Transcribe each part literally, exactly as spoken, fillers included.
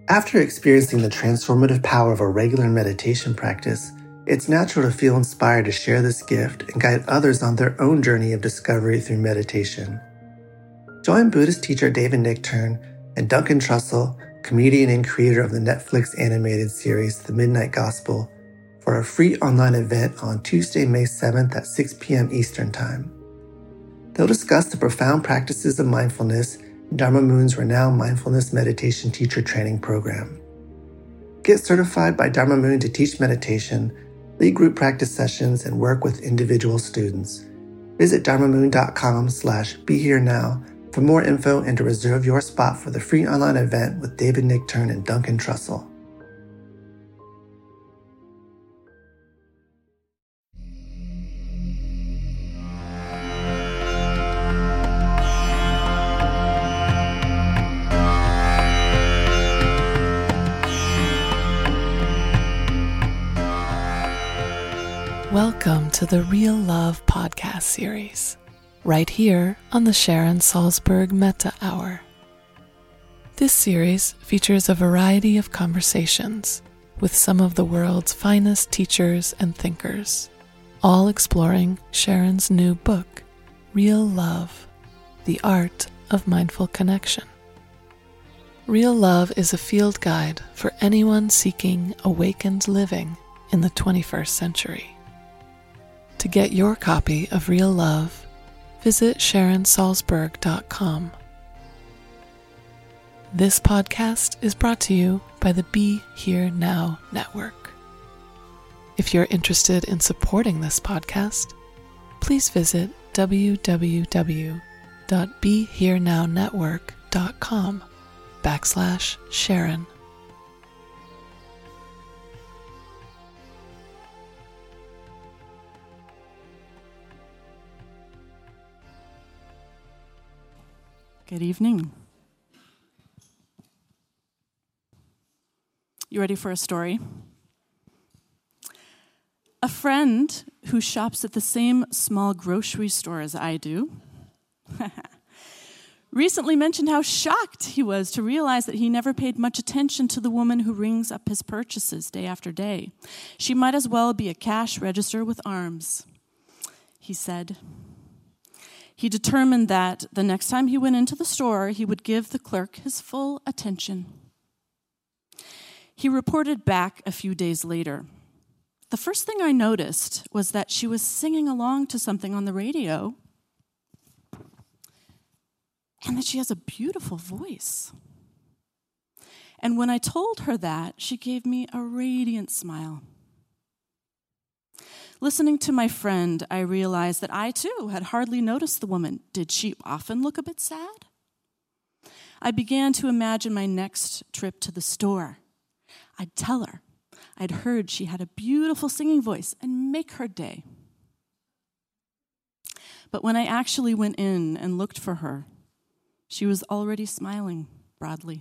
After experiencing the transformative power of a regular meditation practice, it's natural to feel inspired to share this gift and guide others on their own journey of discovery through meditation. Join Buddhist teacher David Nichtern and Duncan Trussell, comedian and creator of the Netflix animated series The Midnight Gospel, for a free online event on Tuesday, May seventh at six p.m. Eastern Time. They'll discuss the profound practices of mindfulness in Dharma Moon's renowned mindfulness meditation teacher training program. Get certified by Dharma Moon to teach meditation, lead group practice sessions, and work with individual students. Visit dharmamoon.com slash be here now for more info and to reserve your spot for the free online event with David Nichtern and Duncan Trussell. Welcome to the Real Love podcast series, right here on the Sharon Salzberg Metta Hour. This series features a variety of conversations with some of the world's finest teachers and thinkers, all exploring Sharon's new book, Real Love, The Art of Mindful Connection. Real Love is a field guide for anyone seeking awakened living in the twenty-first century. To get your copy of Real Love, visit sharon salzberg dot com. This podcast is brought to you by the Be Here Now Network. If you're interested in supporting this podcast, please visit w w w dot be here now network dot com backslash Sharon. Good evening. You ready for a story? A friend who shops at the same small grocery store as I do recently mentioned how shocked he was to realize that he never paid much attention to the woman who rings up his purchases day after day. She might as well be a cash register with arms, he said. He determined that the next time he went into the store, he would give the clerk his full attention. He reported back a few days later. The first thing I noticed was that she was singing along to something on the radio, and that she has a beautiful voice. And when I told her that, she gave me a radiant smile. Listening to my friend, I realized that I, too, had hardly noticed the woman. Did she often look a bit sad? I began to imagine my next trip to the store. I'd tell her I'd heard she had a beautiful singing voice and make her day. But when I actually went in and looked for her, she was already smiling broadly.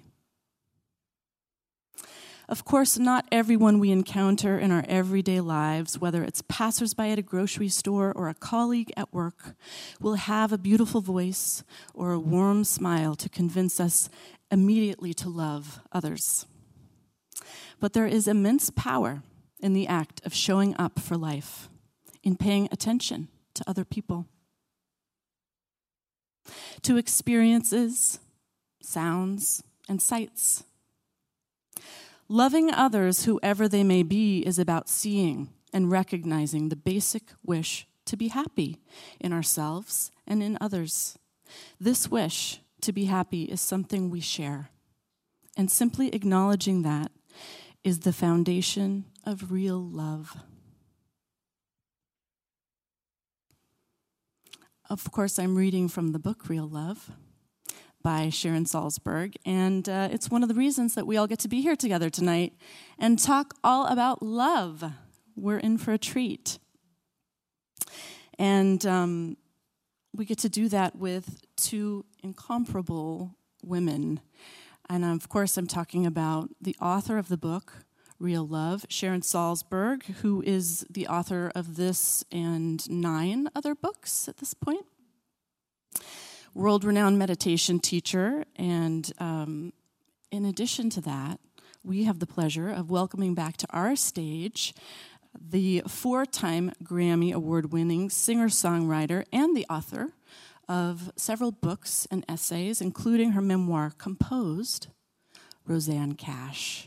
Of course, not everyone we encounter in our everyday lives, whether it's passersby at a grocery store or a colleague at work, will have a beautiful voice or a warm smile to convince us immediately to love others. But there is immense power in the act of showing up for life, in paying attention to other people, to experiences, sounds, and sights. Loving others, whoever they may be, is about seeing and recognizing the basic wish to be happy in ourselves and in others. This wish to be happy is something we share, and simply acknowledging that is the foundation of real love. Of course, I'm reading from the book Real Love by Sharon Salzberg, and uh, it's one of the reasons that we all get to be here together tonight and talk all about love. We're in for a treat. And um, we get to do that with two incomparable women. And of course, I'm talking about the author of the book, Real Love, Sharon Salzberg, who is the author of this and nine other books at this point. World-renowned meditation teacher, and um, in addition to that, we have the pleasure of welcoming back to our stage the four-time Grammy Award-winning singer-songwriter and the author of several books and essays, including her memoir, Composed, Rosanne Cash.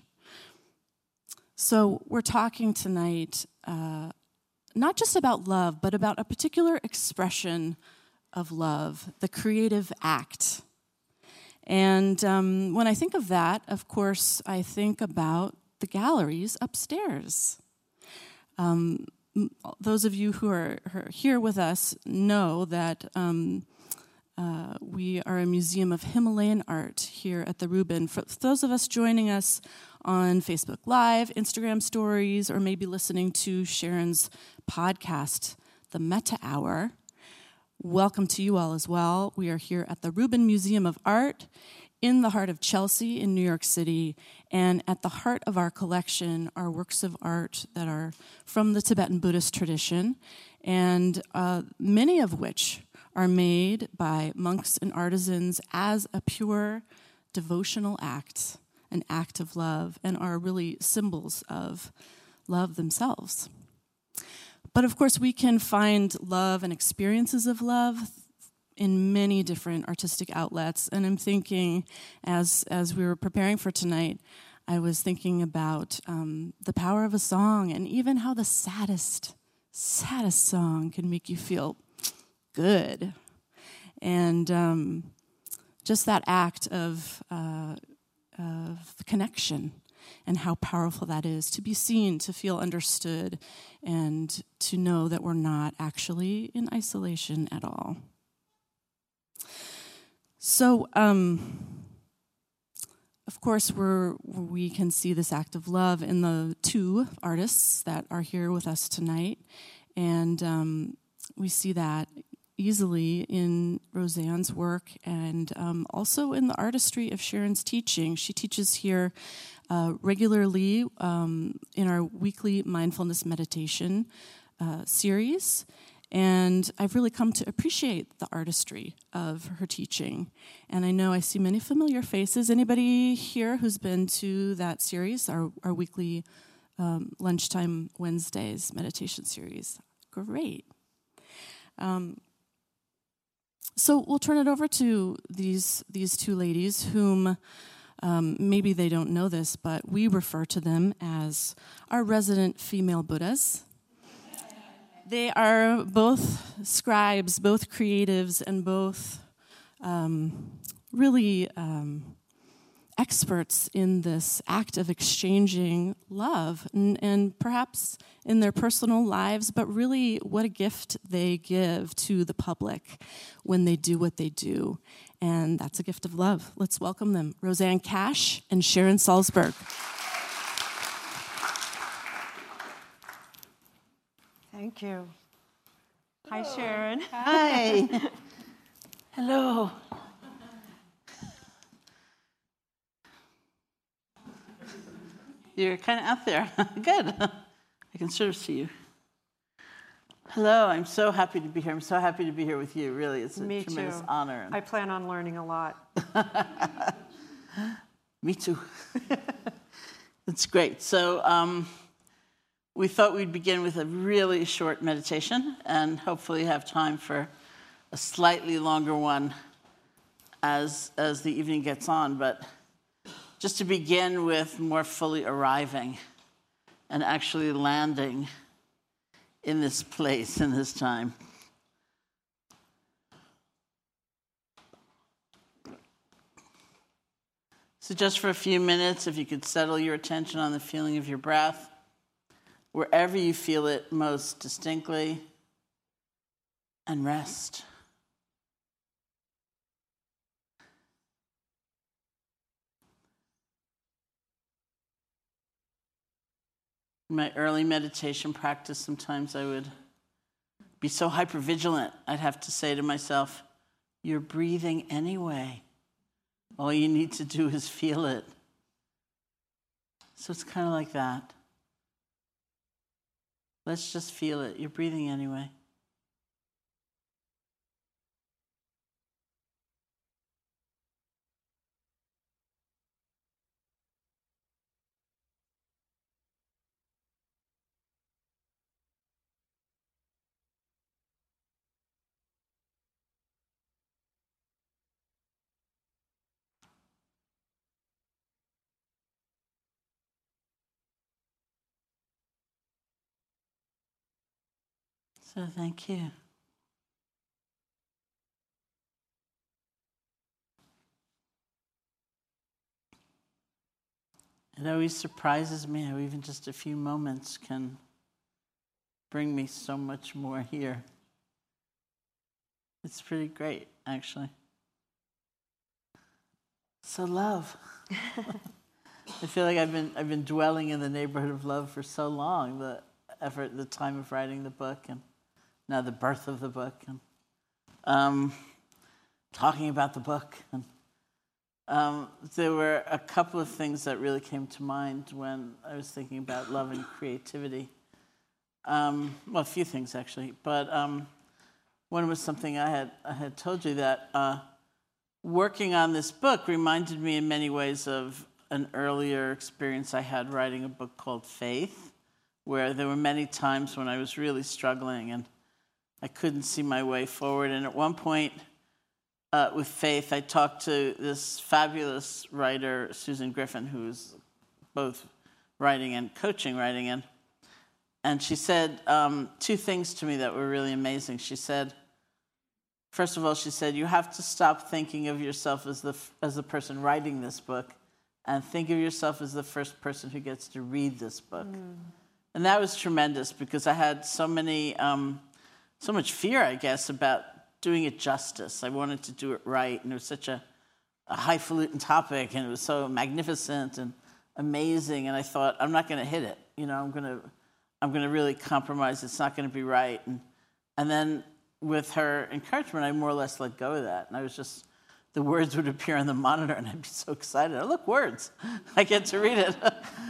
So we're talking tonight uh, not just about love, but about a particular expression of love, the creative act. And um, when I think of that, of course, I think about the galleries upstairs. Um, those of you who are, who are here with us know that um, uh, we are a museum of Himalayan art here at the Rubin. For those of us joining us on Facebook Live, Instagram Stories, or maybe listening to Sharon's podcast, The Metta Hour, welcome to you all as well. We are here at the Rubin Museum of Art in the heart of Chelsea in New York City, and at the heart of our collection are works of art that are from the Tibetan Buddhist tradition, and uh, many of which are made by monks and artisans as a pure devotional act, an act of love, and are really symbols of love themselves. But of course, we can find love and experiences of love in many different artistic outlets. And I'm thinking, as as we were preparing for tonight, I was thinking about um, the power of a song, and even how the saddest, saddest song can make you feel good. And um, just that act of, uh, of connection, and how powerful that is, to be seen, to feel understood, and to know that we're not actually in isolation at all. So, um, of course, we're, we can see this act of love in the two artists that are here with us tonight, and um, we see that easily in Rosanne's work, and um, also in the artistry of Sharon's teaching. She teaches here uh, regularly um, in our weekly mindfulness meditation uh, series, and I've really come to appreciate the artistry of her teaching. And I know I see many familiar faces. Anybody here who's been to that series, our, our weekly um, lunchtime Wednesdays meditation series? Great. Um, So we'll turn it over to these these two ladies, whom um, maybe they don't know this, but we refer to them as our resident female Buddhas. They are both scribes, both creatives, and both um, really um, experts in this act of exchanging love, and, and perhaps in their personal lives, but really what a gift they give to the public when they do what they do. And that's a gift of love. Let's welcome them, Rosanne Cash and Sharon Salzberg. Thank you. Hi, Sharon. Hi. Hello. You're kind of out there. Good. I can sort of see you. Hello. I'm so happy to be here. I'm so happy to be here with you. Really, it's a Me tremendous too. honor. I plan on learning a lot. Me too. It's great. So um, we thought we'd begin with a really short meditation and hopefully have time for a slightly longer one as as the evening gets on. But just to begin with more fully arriving and actually landing in this place, in this time. So just for a few minutes, if you could settle your attention on the feeling of your breath, wherever you feel it most distinctly, and rest. In my early meditation practice, sometimes I would be so hypervigilant, I'd have to say to myself, you're breathing anyway. All you need to do is feel it. So it's kind of like that. Let's just feel it. You're breathing anyway. So thank you. It always surprises me how even just a few moments can bring me so much more here. It's pretty great, actually. So love. I feel like I've been I've been dwelling in the neighborhood of love for so long. The effort, the time of writing the book, and now the birth of the book, and um, talking about the book. And um, there were a couple of things that really came to mind when I was thinking about love and creativity. Um, well, a few things actually, but um, one was something I had I had told you that uh, working on this book reminded me in many ways of an earlier experience I had writing a book called Faith, where there were many times when I was really struggling and I couldn't see my way forward. And at one point uh, with Faith, I talked to this fabulous writer, Susan Griffin, who's both writing and coaching writing. And, and she said um, two things to me that were really amazing. She said, first of all, she said, you have to stop thinking of yourself as the, as the person writing this book and think of yourself as the first person who gets to read this book. Mm. And that was tremendous because I had so many, um, so much fear, I guess, about doing it justice. I wanted to do it right, and it was such a, a highfalutin topic, and it was so magnificent and amazing. And I thought, I'm not going to hit it. You know, I'm going to, I'm going to really compromise. It's not going to be right. And and then with her encouragement, I more or less let go of that, and I was just. The words would appear on the monitor, and I'd be so excited. Oh, look, words. I get to read it.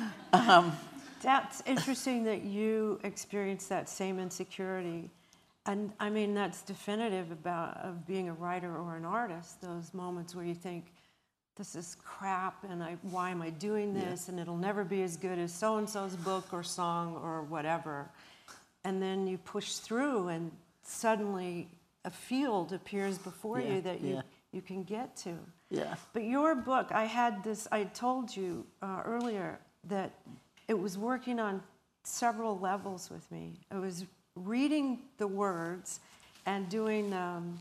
um, That's interesting that you experienced that same insecurity. And, I mean, that's definitive about of being a writer or an artist, those moments where you think, this is crap, and I, why am I doing this? Yeah. And it'll never be as good as so-and-so's book or song or whatever. And then you push through, and suddenly a field appears before yeah. you that you... Yeah. you can get to. Yeah. But your book, I had this, I told you uh, earlier that it was working on several levels with me. I was reading the words and doing um,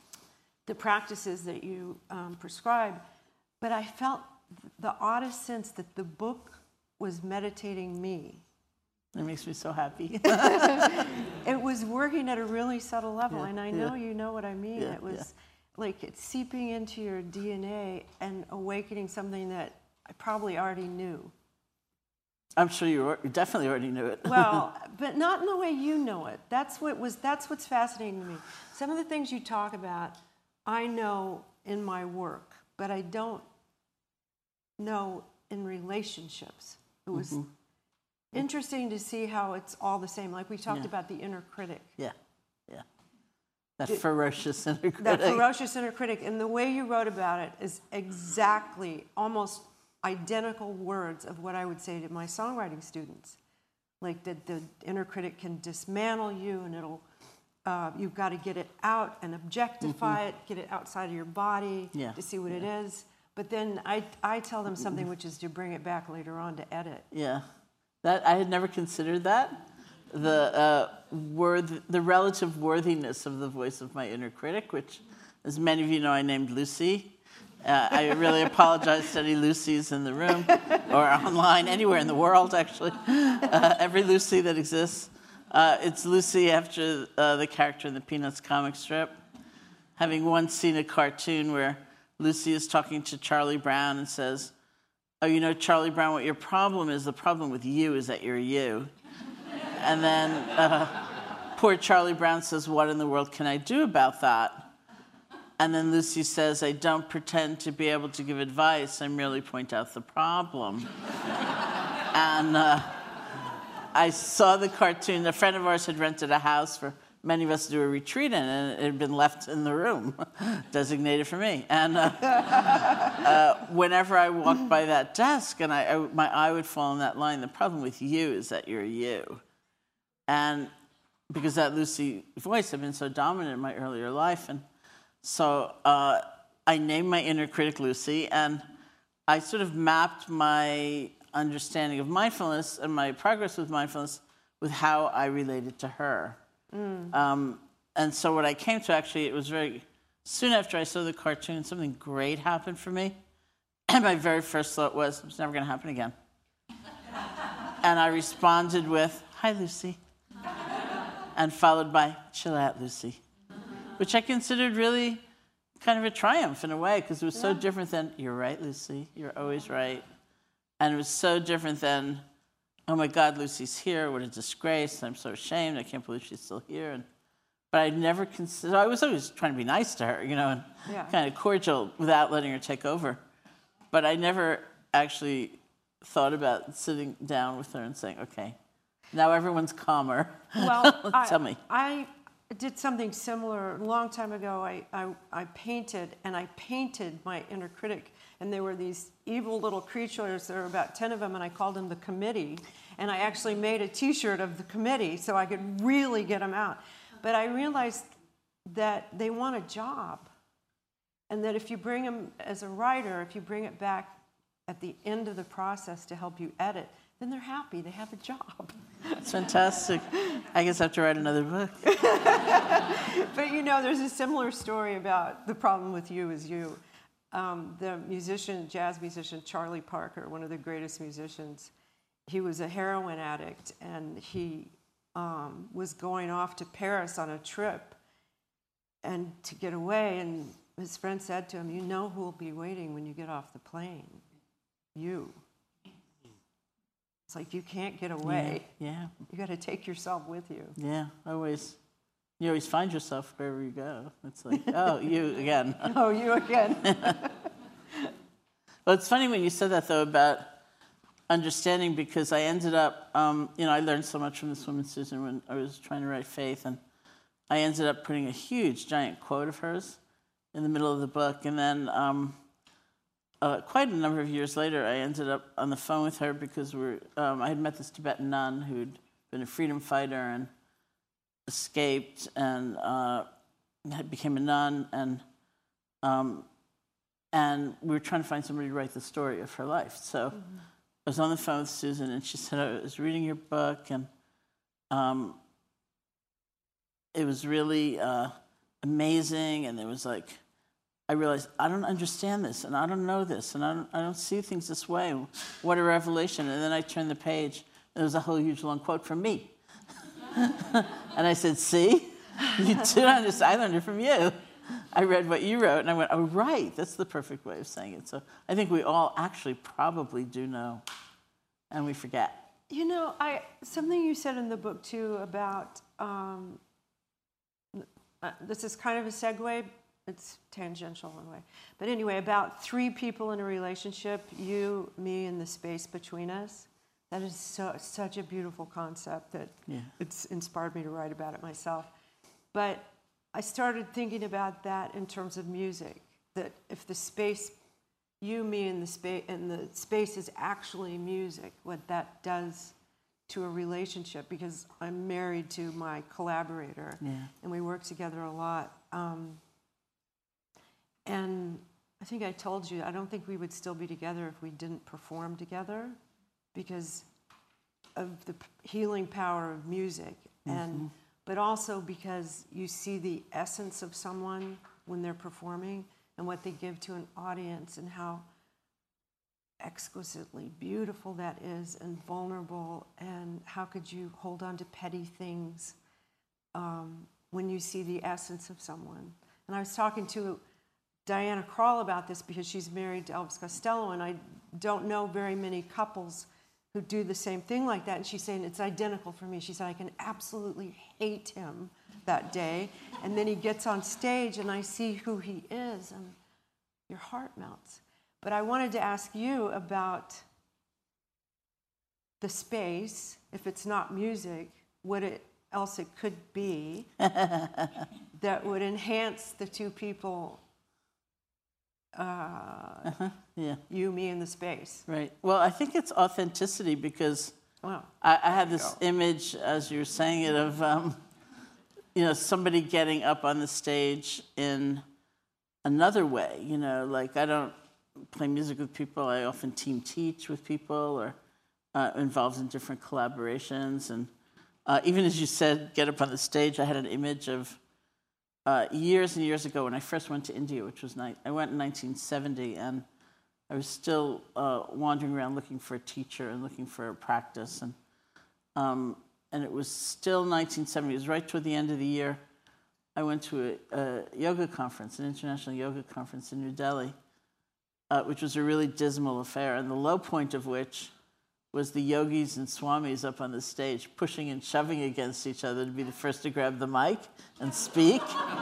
the practices that you um, prescribe, but I felt the oddest sense that the book was meditating me. That makes me so happy. It was working at a really subtle level, yeah, and I know yeah. you know what I mean. Yeah, it was... Yeah. like it's seeping into your D N A and awakening something that I probably already knew. I'm sure you, you definitely already knew it. Well, but not in the way you know it. That's what was. That's what's fascinating to me. Some of the things you talk about, I know in my work, but I don't know in relationships. It was mm-hmm. interesting to see how it's all the same. Like we talked yeah. about the inner critic. Yeah, yeah. That the, ferocious inner critic. That ferocious inner critic. And the way you wrote about it is exactly, almost identical words of what I would say to my songwriting students. Like that the inner critic can dismantle you, and it'll, uh, you've got to get it out and objectify mm-hmm. it, get it outside of your body yeah. to see what yeah. it is. But then I, I tell them something which is to bring it back later on to edit. Yeah. That I had never considered that. The uh, worth, the relative worthiness of the voice of my inner critic, which, as many of you know, I named Lucy. Uh, I really apologize to any Lucys in the room or online, anywhere in the world, actually. Uh, every Lucy that exists. Uh, it's Lucy after uh, the character in the Peanuts comic strip. Having once seen a cartoon where Lucy is talking to Charlie Brown and says, oh, you know, Charlie Brown, what your problem is, the problem with you is that you're you. And then uh, poor Charlie Brown says, what in the world can I do about that? And then Lucy says, I don't pretend to be able to give advice. I merely point out the problem. And uh, I saw the cartoon. A friend of ours had rented a house for many of us to do a retreat in, and it had been left in the room, designated for me. And uh, uh, whenever I walked by that desk, and I, I, my eye would fall on that line, the problem with you is that you're you. And because that Lucy voice had been so dominant in my earlier life. And so uh, I named my inner critic Lucy, and I sort of mapped my understanding of mindfulness and my progress with mindfulness with how I related to her. Mm. Um, and so what I came to, actually, it was very soon after I saw the cartoon, something great happened for me. And my very first thought was, it's never going to happen again. And I responded with, hi, Lucy. And followed by, chill out, Lucy. Which I considered really kind of a triumph in a way, because it was yeah. so different than, you're right, Lucy, you're always right. And it was so different than, oh my God, Lucy's here, what a disgrace, I'm so ashamed, I can't believe she's still here. And, but I never considered, I was always trying to be nice to her, you know, and yeah. kind of cordial without letting her take over. But I never actually thought about sitting down with her and saying, okay, now everyone's calmer. Well, tell I, me. I did something similar a long time ago. I, I, I painted, and I painted my inner critic, and there were these evil little creatures. There were about ten of them, and I called them the committee. And I actually made a T-shirt of the committee so I could really get them out. But I realized that they want a job, and that if you bring them as a writer, if you bring it back at the end of the process to help you edit, then they're happy, they have a job. That's fantastic. I guess I have to write another book. But you know, there's a similar story about The Problem with You Is You. Um, the musician, jazz musician, Charlie Parker, one of the greatest musicians, he was a heroin addict, and he um, was going off to Paris on a trip and to get away, and his friend said to him, you know who will be waiting when you get off the plane? You. It's like you can't get away. Yeah. yeah. You got to take yourself with you. Yeah, always. You always find yourself wherever you go. It's like, oh, you again. Oh, you again. Well, it's funny when you said that, though, about understanding, because I ended up, um, you know, I learned so much from this woman, Susan, when I was trying to write Faith, and I ended up putting a huge, giant quote of hers in the middle of the book, and then um, uh, quite a number of years later, I ended up on the phone with her because we're, um, I had met this Tibetan nun who'd been a freedom fighter and escaped and uh, became a nun, and um, and we were trying to find somebody to write the story of her life. So mm-hmm. I was on the phone with Susan, and she said, I was reading your book, and um, it was really uh, amazing, and it was like, I realized, I don't understand this, and I don't know this, and I don't, I don't see things this way. What a revelation. And then I turned the page, and there was a whole huge long quote from me. And I said, see, you do understand. I learned it from you. I read what you wrote, and I went, oh, right, that's the perfect way of saying it. So I think we all actually probably do know, and we forget. You know, I something you said in the book, too, about, um, uh, this is kind of a segue, it's tangential in a way. But anyway, about three people in a relationship, you, me, and the space between us. That is so, such a beautiful concept that yeah. it's inspired me to write about it myself. But I started thinking about that in terms of music, that if the space, you, me, and the space, and the space is actually music, what that does to a relationship, because I'm married to my collaborator, yeah. and we work together a lot. Um, and I think I told you, I don't think we would still be together if we didn't perform together, because of the healing power of music, mm-hmm. and but also because you see the essence of someone when they're performing and what they give to an audience, and how exquisitely beautiful that is, and vulnerable, and how could you hold on to petty things um, when you see the essence of someone. And I was talking to Diana Krall about this, because she's married to Elvis Costello, and I don't know very many couples who do the same thing like that. And she's saying, it's identical for me. She said, I can absolutely hate him that day, and then he gets on stage and I see who he is, and your heart melts. But I wanted to ask you about the space, if it's not music, what it else it could be that would enhance the two people, uh, uh-huh. yeah. you, me, and the space. Right. Well, I think it's authenticity, because wow. I, I had this image, as you were saying it, of um, you know, somebody getting up on the stage in another way. You know, like I don't play music with people. I often team teach with people, or uh, involved in different collaborations, and Uh, even as you said, get up on the stage, I had an image of uh, years and years ago when I first went to India, which was, ni- I went in nineteen seventy, and I was still uh, wandering around looking for a teacher and looking for a practice. And um, and it was still nineteen seventy. It was right toward the end of the year. I went to a, a yoga conference, an international yoga conference in New Delhi, uh, which was a really dismal affair, and the low point of which was the yogis and swamis up on the stage pushing and shoving against each other to be the first to grab the mic and speak.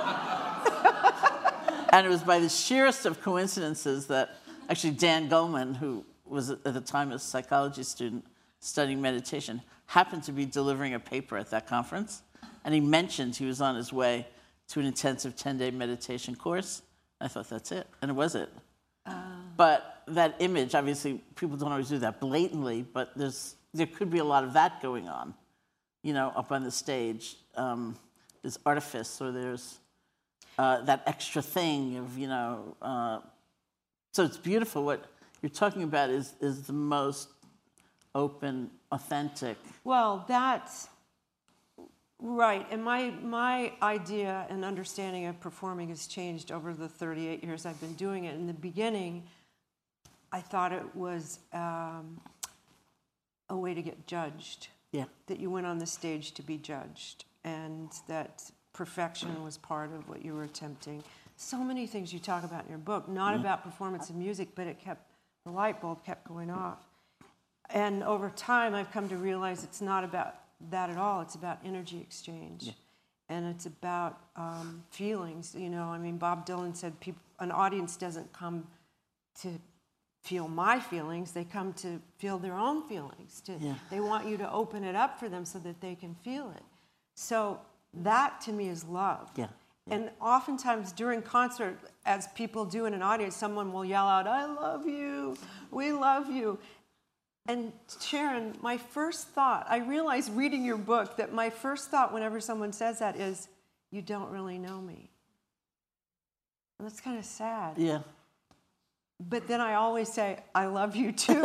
And it was by the sheerest of coincidences that actually Dan Goleman, who was at the time a psychology student studying meditation, happened to be delivering a paper at that conference. And he mentioned he was on his way to an intensive ten-day meditation course. I thought, that's it. And it was it. Uh. But that image, obviously, people don't always do that blatantly, but there's there could be a lot of that going on, you know, up on the stage. Um, there's artifice, or there's uh, that extra thing of, you know. Uh, so it's beautiful. What you're talking about is is the most open, authentic. Well, that's right. And my my idea and understanding of performing has changed over the thirty-eight years I've been doing it. In the beginning, I thought it was um, a way to get judged. Yeah. That you went on the stage to be judged, and that perfection was part of what you were attempting. So many things you talk about in your book, not mm-hmm. about performance and music, but it kept, the light bulb kept going off. And over time, I've come to realize it's not about that at all. It's about energy exchange. Yeah. And it's about um, feelings. You know, I mean, Bob Dylan said people, an audience doesn't come to feel my feelings. They come to feel their own feelings. To, yeah. They want you to open it up for them so that they can feel it. So that, to me, is love. Yeah. Yeah. And oftentimes during concert, as people do in an audience, someone will yell out, "I love you, we love you." And Sharon, my first thought, I realized reading your book that my first thought whenever someone says that is, you don't really know me. And that's kind of sad. Yeah. But then I always say, I love you too.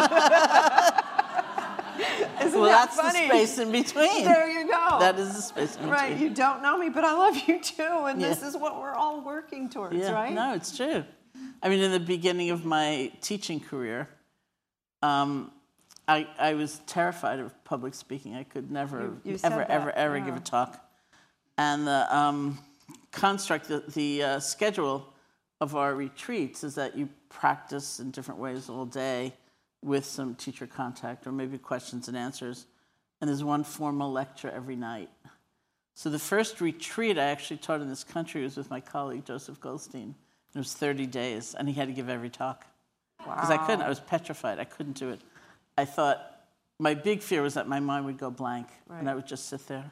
Isn't well, that that's funny? the space in between. There you go. That is the space in between. Right, you don't know me, but I love you too, and yeah. this is what we're all working towards, yeah. right? No, it's true. I mean, in the beginning of my teaching career, um, I, I was terrified of public speaking. I could never, you, you ever, that. ever, ever yeah. give a talk. And the um, construct, the, the uh, schedule of our retreats is that you practice in different ways all day with some teacher contact or maybe questions and answers. And there's one formal lecture every night. So the first retreat I actually taught in this country was with my colleague, Joseph Goldstein. It was thirty days, and he had to give every talk. Because wow. I couldn't. I was petrified. I couldn't do it. I thought, my big fear was that my mind would go blank, right. and I would just sit there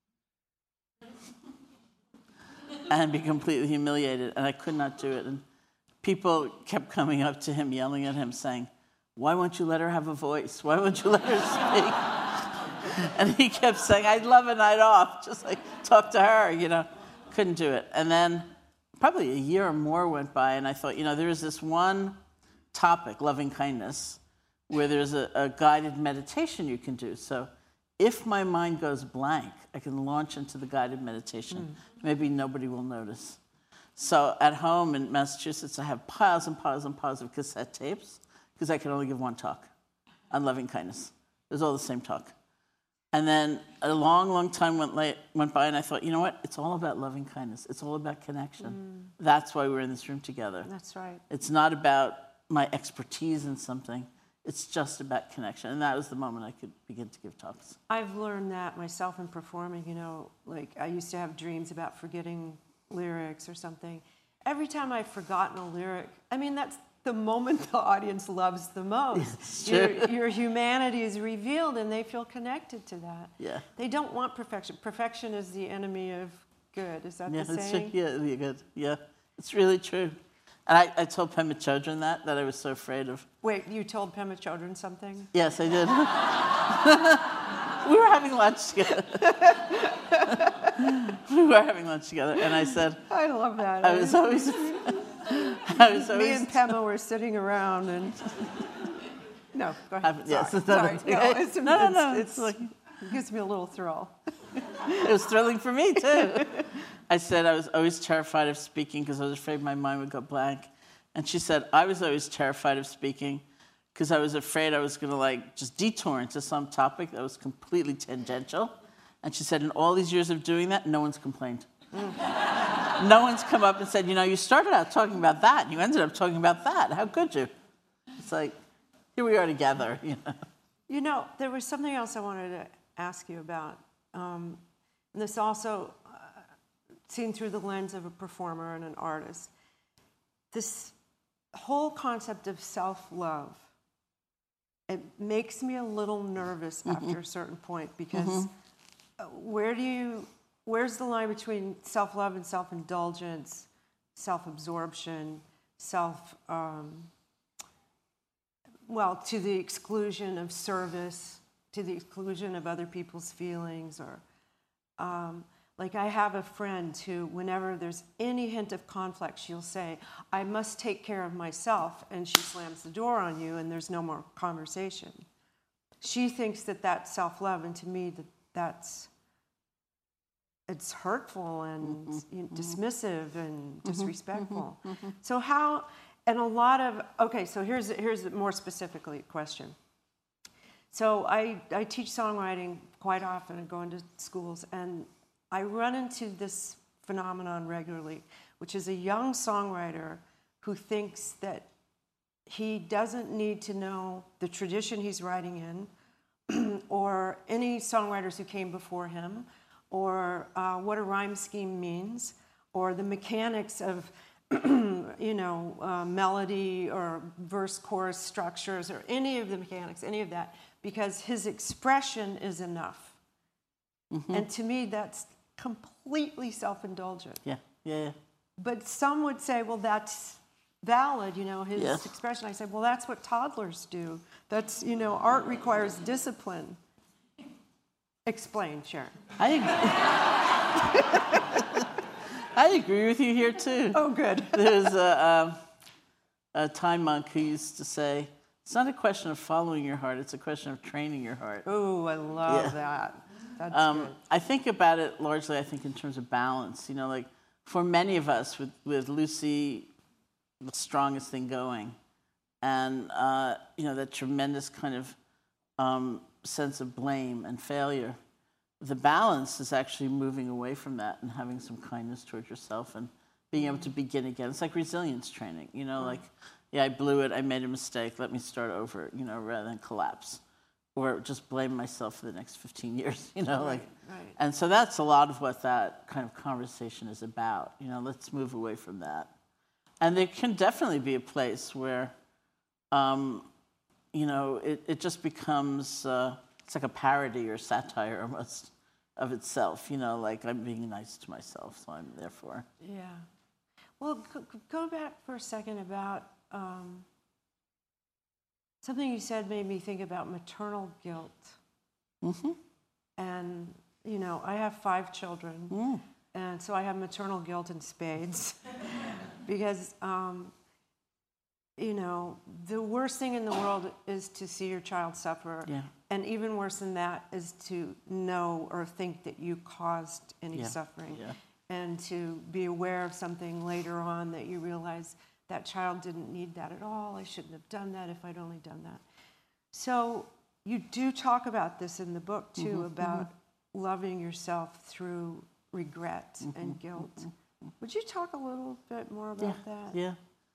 and be completely humiliated, and I could not do it. And people kept coming up to him, yelling at him, saying, "Why won't you let her have a voice? Why won't you let her speak?" And he kept saying, "I'd love a night off, just like talk to her," you know. Couldn't do it. And then probably a year or more went by, and I thought, you know, there is this one topic, loving kindness, where there's a, a guided meditation you can do. So if my mind goes blank, I can launch into the guided meditation. Mm. Maybe nobody will notice. So at home in Massachusetts, I have piles and piles and piles of cassette tapes because I can only give one talk on loving kindness. It was all the same talk. And then a long, long time went, late, went by, and I thought, you know what? It's all about loving kindness. It's all about connection. Mm. That's why we're in this room together. That's right. It's not about my expertise in something. It's just about connection. And that was the moment I could begin to give talks. I've learned that myself in performing. You know, like I used to have dreams about forgetting lyrics or something. Every time I've forgotten a lyric, I mean, that's the moment the audience loves the most. Your, your humanity is revealed, and they feel connected to that. Yeah. They don't want perfection. Perfection is the enemy of good. Is that yeah, the it's saying? True. Yeah, yeah, good. Yeah, it's really true. And I, I told Pema Chodron that, that I was so afraid of. Wait, you told Pema Chodron something? Yes, I did. We were having lunch together. we were having lunch together, and I said, I love that. I was always... I was always... Me and Pema were sitting around and... No, go ahead. Yes, Sorry. it's not Sorry. okay. No, it's, no, no, no. It's, It's, like, It gives me a little thrill. It was thrilling for me, too. I said I was always terrified of speaking because I was afraid my mind would go blank. And she said, I was always terrified of speaking because I was afraid I was going to, like, just detour into some topic that was completely tangential. And she said, in all these years of doing that, no one's complained. Mm. No one's come up and said, you know, you started out talking about that, and you ended up talking about that. How could you? It's like, here we are together, you know. You know, there was something else I wanted to ask you about. Um, and this also uh, seen through the lens of a performer and an artist. This whole concept of self-love, it makes me a little nervous mm-hmm. after a certain point because mm-hmm. where do you, where's the line between self-love and self-indulgence, self-absorption, self, um, well, to the exclusion of service, to the exclusion of other people's feelings, or um, like I have a friend who, whenever there's any hint of conflict, she'll say, I must take care of myself, and she slams the door on you, and there's no more conversation. She thinks that that's self-love, and to me, that that's, it's hurtful and mm-hmm. you know, dismissive and mm-hmm. disrespectful. Mm-hmm. So how, and a lot of, okay, so here's, here's more specifically a question. So I, I teach songwriting quite often and go into schools, and I run into this phenomenon regularly, which is a young songwriter who thinks that he doesn't need to know the tradition he's writing in or any songwriters who came before him or uh, what a rhyme scheme means or the mechanics of you know, uh, melody or verse chorus structures or any of the mechanics, any of that, because his expression is enough. Mm-hmm. And to me, that's completely self-indulgent. Yeah, yeah, yeah. But some would say, well, that's valid, you know, his yes. expression. I said, well, that's what toddlers do. That's, you know, art requires discipline. Explain, Sharon. I agree. I agree with you here, too. Oh, good. There's a, a, a Thai monk who used to say, it's not a question of following your heart, it's a question of training your heart. Oh, I love yeah. that. That's um, good. I think about it largely, I think, in terms of balance. You know, like, for many of us, with, with Lucy, the strongest thing going, and, uh, you know, that tremendous kind of um, sense of blame and failure, the balance is actually moving away from that and having some kindness towards yourself and being able to begin again. It's like resilience training, you know, like, yeah, I blew it, I made a mistake, let me start over, you know, rather than collapse. Or just blame myself for the next fifteen years, you know, like, right, right. And so that's a lot of what that kind of conversation is about. You know, let's move away from that. And there can definitely be a place where, um, you know, it, it just becomes, uh, it's like a parody or satire almost of itself, you know, like I'm being nice to myself, so I'm therefore. Yeah. Well, go, go back for a second about, um, something you said made me think about maternal guilt. Mm-hmm. And, you know, I have five children, mm. and so I have maternal guilt in spades. Because, um, you know, the worst thing in the world is to see your child suffer. Yeah. And even worse than that is to know or think that you caused any yeah. suffering. Yeah. And to be aware of something later on that you realize that child didn't need that at all. I shouldn't have done that if I'd only done that. So you do talk about this in the book, too, mm-hmm, about mm-hmm. loving yourself through regret mm-hmm, and guilt. Mm-hmm. Would you talk a little bit more about yeah, that? Yeah.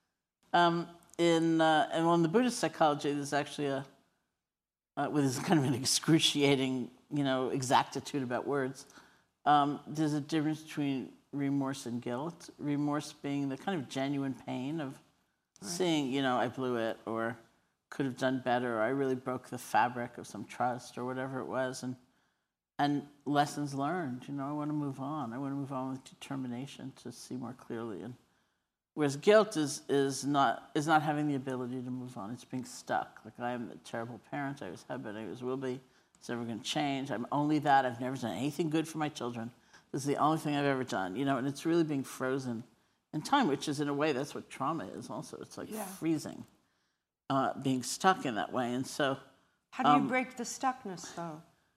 Um, in, uh, and well, in the Buddhist psychology, there's actually a, uh, with this kind of an excruciating, you know, exactitude about words, um, there's a difference between remorse and guilt. Remorse being the kind of genuine pain of right. seeing, you know, I blew it, or could have done better, or I really broke the fabric of some trust, or whatever it was, and and lessons learned. You know, I want to move on. I want to move on with determination to see more clearly. And whereas guilt is is not is not having the ability to move on. It's being stuck. Like, I am a terrible parent. I always have been. I always will be. It's never going to change. I'm only that. I've never done anything good for my children. This is the only thing I've ever done, you know, and it's really being frozen in time, which is, in a way, that's what trauma is also. It's like yeah. freezing, uh, being stuck in that way. And so... How do you um, break the stuckness, though?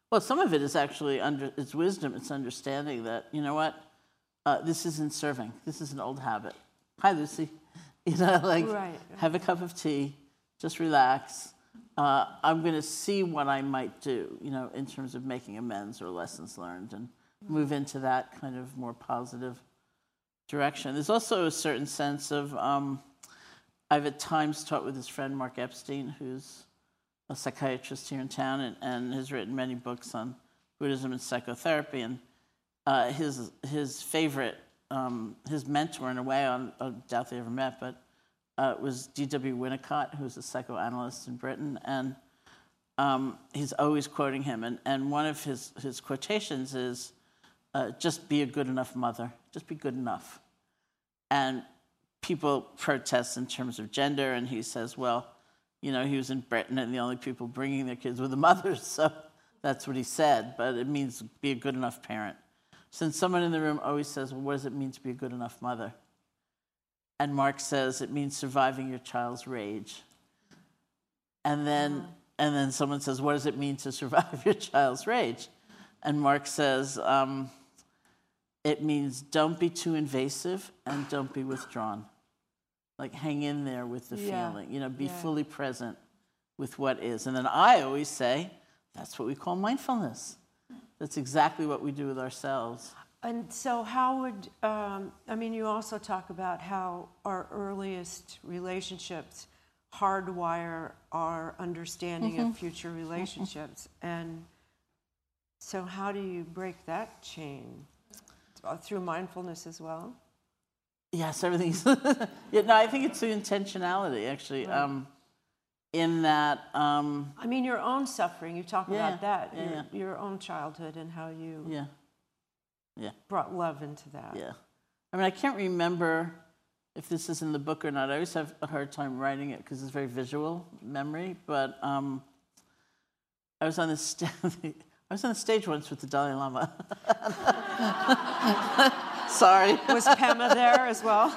Well, some of it is actually under it's wisdom. It's understanding that, you know what, uh, this isn't serving. This is an old habit. Hi, Lucy. You know, like Right. have a cup of tea, just relax. Uh, I'm going to see what I might do, you know, in terms of making amends or lessons learned, and move into that kind of more positive direction. There's also a certain sense of, um, I've at times taught with his friend Mark Epstein, who's a psychiatrist here in town, and, and has written many books on Buddhism and psychotherapy. And uh, his his favorite, um, his mentor in a way, I doubt they ever met, but uh, was D W Winnicott, who's a psychoanalyst in Britain. And um, he's always quoting him. And, and one of his, his quotations is, uh, just be a good enough mother. Just be good enough. And people protest in terms of gender, and he says, well, you know, he was in Britain, and the only people bringing their kids were the mothers, so that's what he said. But it means be a good enough parent. Since someone in the room always says, well, what does it mean to be a good enough mother? And Mark says, it means surviving your child's rage. And then, uh-huh. and then someone says, what does it mean to survive your child's rage? And Mark says, um, it means don't be too invasive and don't be withdrawn. Like, hang in there with the Yeah. feeling, you know, be Yeah. fully present with what is. And then I always say, that's what we call mindfulness. That's exactly what we do with ourselves. And so how would, um, I mean, you also talk about how our earliest relationships hardwire our understanding Mm-hmm. of future relationships. Mm-hmm. And so how do you break that chain? Through mindfulness as well? Yes, everything's... yeah, no, I think it's the intentionality, actually, Right. um, in that... Um, I mean, your own suffering, you talk Yeah, about that, yeah, your, yeah. your own childhood and how you yeah, yeah, brought love into that. yeah. I mean, I can't remember if this is in the book or not. I always have a hard time writing it because it's very visual memory, but um, I was on the st- I was on the stage once with the Dalai Lama. Sorry. Was Pema there as well?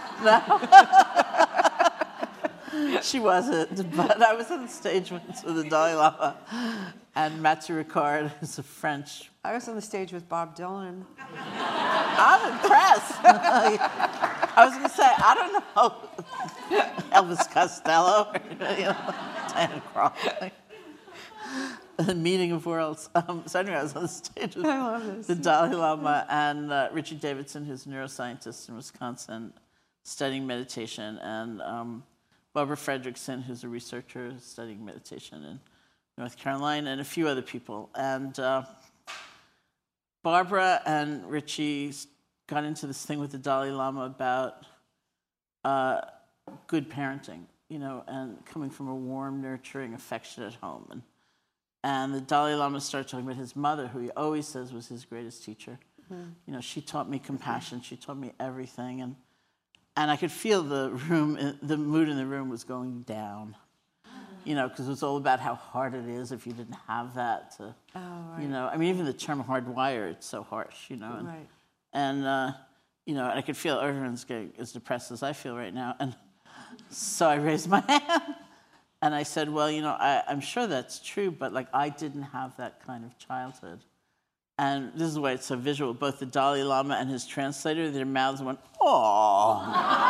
She wasn't, but I was on the stage once with the Dalai Lama and Mathieu Ricard, who's a French. I was on the stage with Bob Dylan. I'm impressed. I was going to say, I don't know Elvis Costello, you know, Diana Krall. The meeting of worlds. Um, so anyway, I was on the stage with I love this. the Dalai Lama and uh, Richie Davidson, who's a neuroscientist in Wisconsin, studying meditation, and um, Barbara Fredrickson, who's a researcher studying meditation in North Carolina, and a few other people. And uh, Barbara and Richie got into this thing with the Dalai Lama about uh, good parenting, you know, and coming from a warm, nurturing, affectionate home. And And the Dalai Lama started talking about his mother, who he always says was his greatest teacher. Mm-hmm. You know, she taught me compassion. She taught me everything. And and I could feel the room, the mood in the room was going down. You know, because it was all about how hard it is if you didn't have that. To, Oh, right. You know, I mean, even the term hardwired, it's so harsh, you know. And, Right. And, uh, you know, I could feel everyone's getting as depressed as I feel right now. And so I raised my hand. And I said, well, you know, I, I'm sure that's true, but, like, I didn't have that kind of childhood. And this is why it's so visual. Both the Dalai Lama and his translator, their mouths went, "Aww."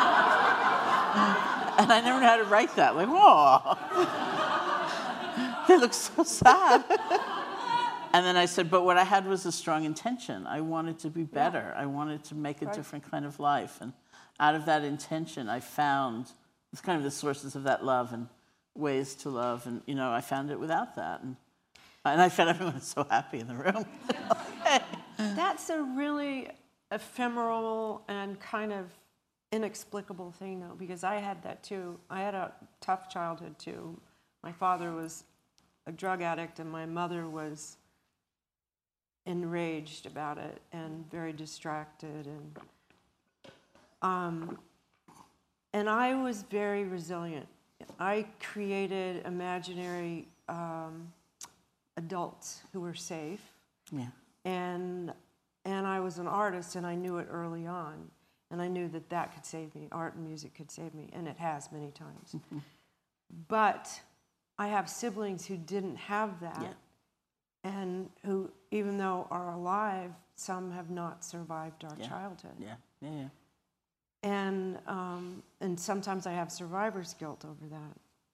And I never knew how to write that. Like, "Aww." They look so sad. And then I said, but what I had was a strong intention. I wanted to be better. I wanted to make a Right. different kind of life. And out of that intention, I found it's kind of the sources of that love and ways to love, and you know, I found it without that, and and I found everyone so happy in the room. That's a really ephemeral and kind of inexplicable thing, though, because I had that too. I had a tough childhood too. My father was a drug addict, and my mother was enraged about it and very distracted, and um, and I was very resilient. I created imaginary um, adults who were safe, Yeah. and and I was an artist, and I knew it early on, and I knew that that could save me. Art and music could save me, and it has many times. Mm-hmm. But I have siblings who didn't have that, Yeah. and who, even though are alive, some have not survived our Yeah. childhood. Yeah, yeah, yeah. And um, and sometimes I have survivor's guilt over that.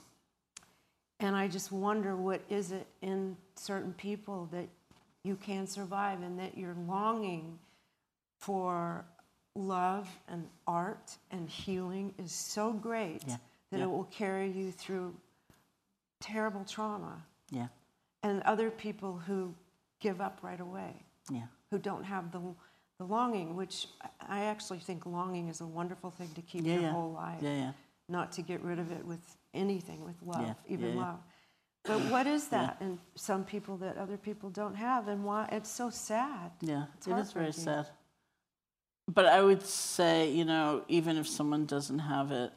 And I just wonder, what is it in certain people that you can survive, and that you're longing for love and art and healing is so great Yeah. that Yeah. it will carry you through terrible trauma. Yeah, And other people who give up right away, yeah. who don't have the, the longing, which I actually think longing is a wonderful thing to keep Yeah, your yeah. whole life, Yeah, yeah. not to get rid of it with anything, with love, Yeah, even yeah, yeah. love. But what is that in some people that other people don't have, and why? It's so sad. Yeah, It's it is very heartbreaking. sad. But I would say, you know, even if someone doesn't have it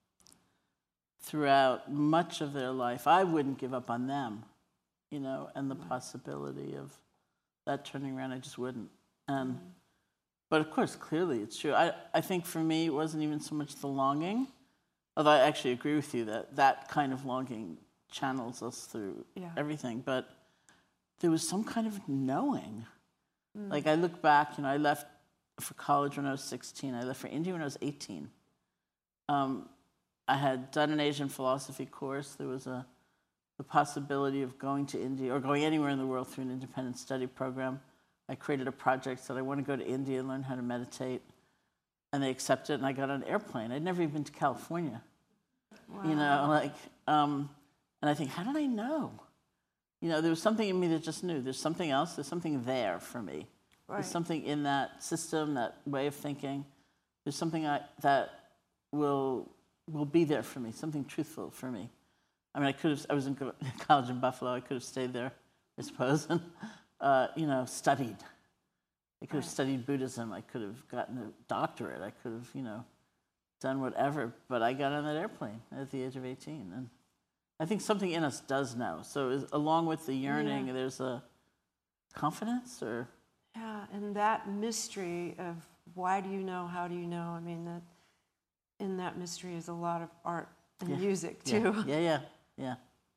throughout much of their life, I wouldn't give up on them, you know, and the possibility of that turning around, I just wouldn't. And, but of course, clearly it's true. I, I think for me, it wasn't even so much the longing, although I actually agree with you that that kind of longing channels us through Yeah. everything. But there was some kind of knowing. Like I look back, you know, I left for college when I was sixteen. I left for India when I was eighteen. Um, I had done an Asian philosophy course. There was a the possibility of going to India or going anywhere in the world through an independent study program. I created a project, said I want to go to India and learn how to meditate. And they accepted it, and I got on an airplane. I'd never even been to California. Wow. You know, like, um, and I think, how did I know? You know, there was something in me that just knew. There's something else. There's something there for me. Right. There's something in that system, that way of thinking. There's something I, that will will be there for me. Something truthful for me. I mean, I could have. I was in co- college in Buffalo. I could have stayed there, I suppose, and uh, you know, studied. I could have Right. studied Buddhism. I could have gotten a doctorate. I could have, you know, done whatever. But I got on that airplane at the age of eighteen, and I think something in us does know. So is, along with the yearning, Yeah. there's a confidence, or Yeah, and that mystery of why do you know, how do you know? I mean, that in that mystery is a lot of art and Yeah. music yeah, too. yeah, yeah, yeah.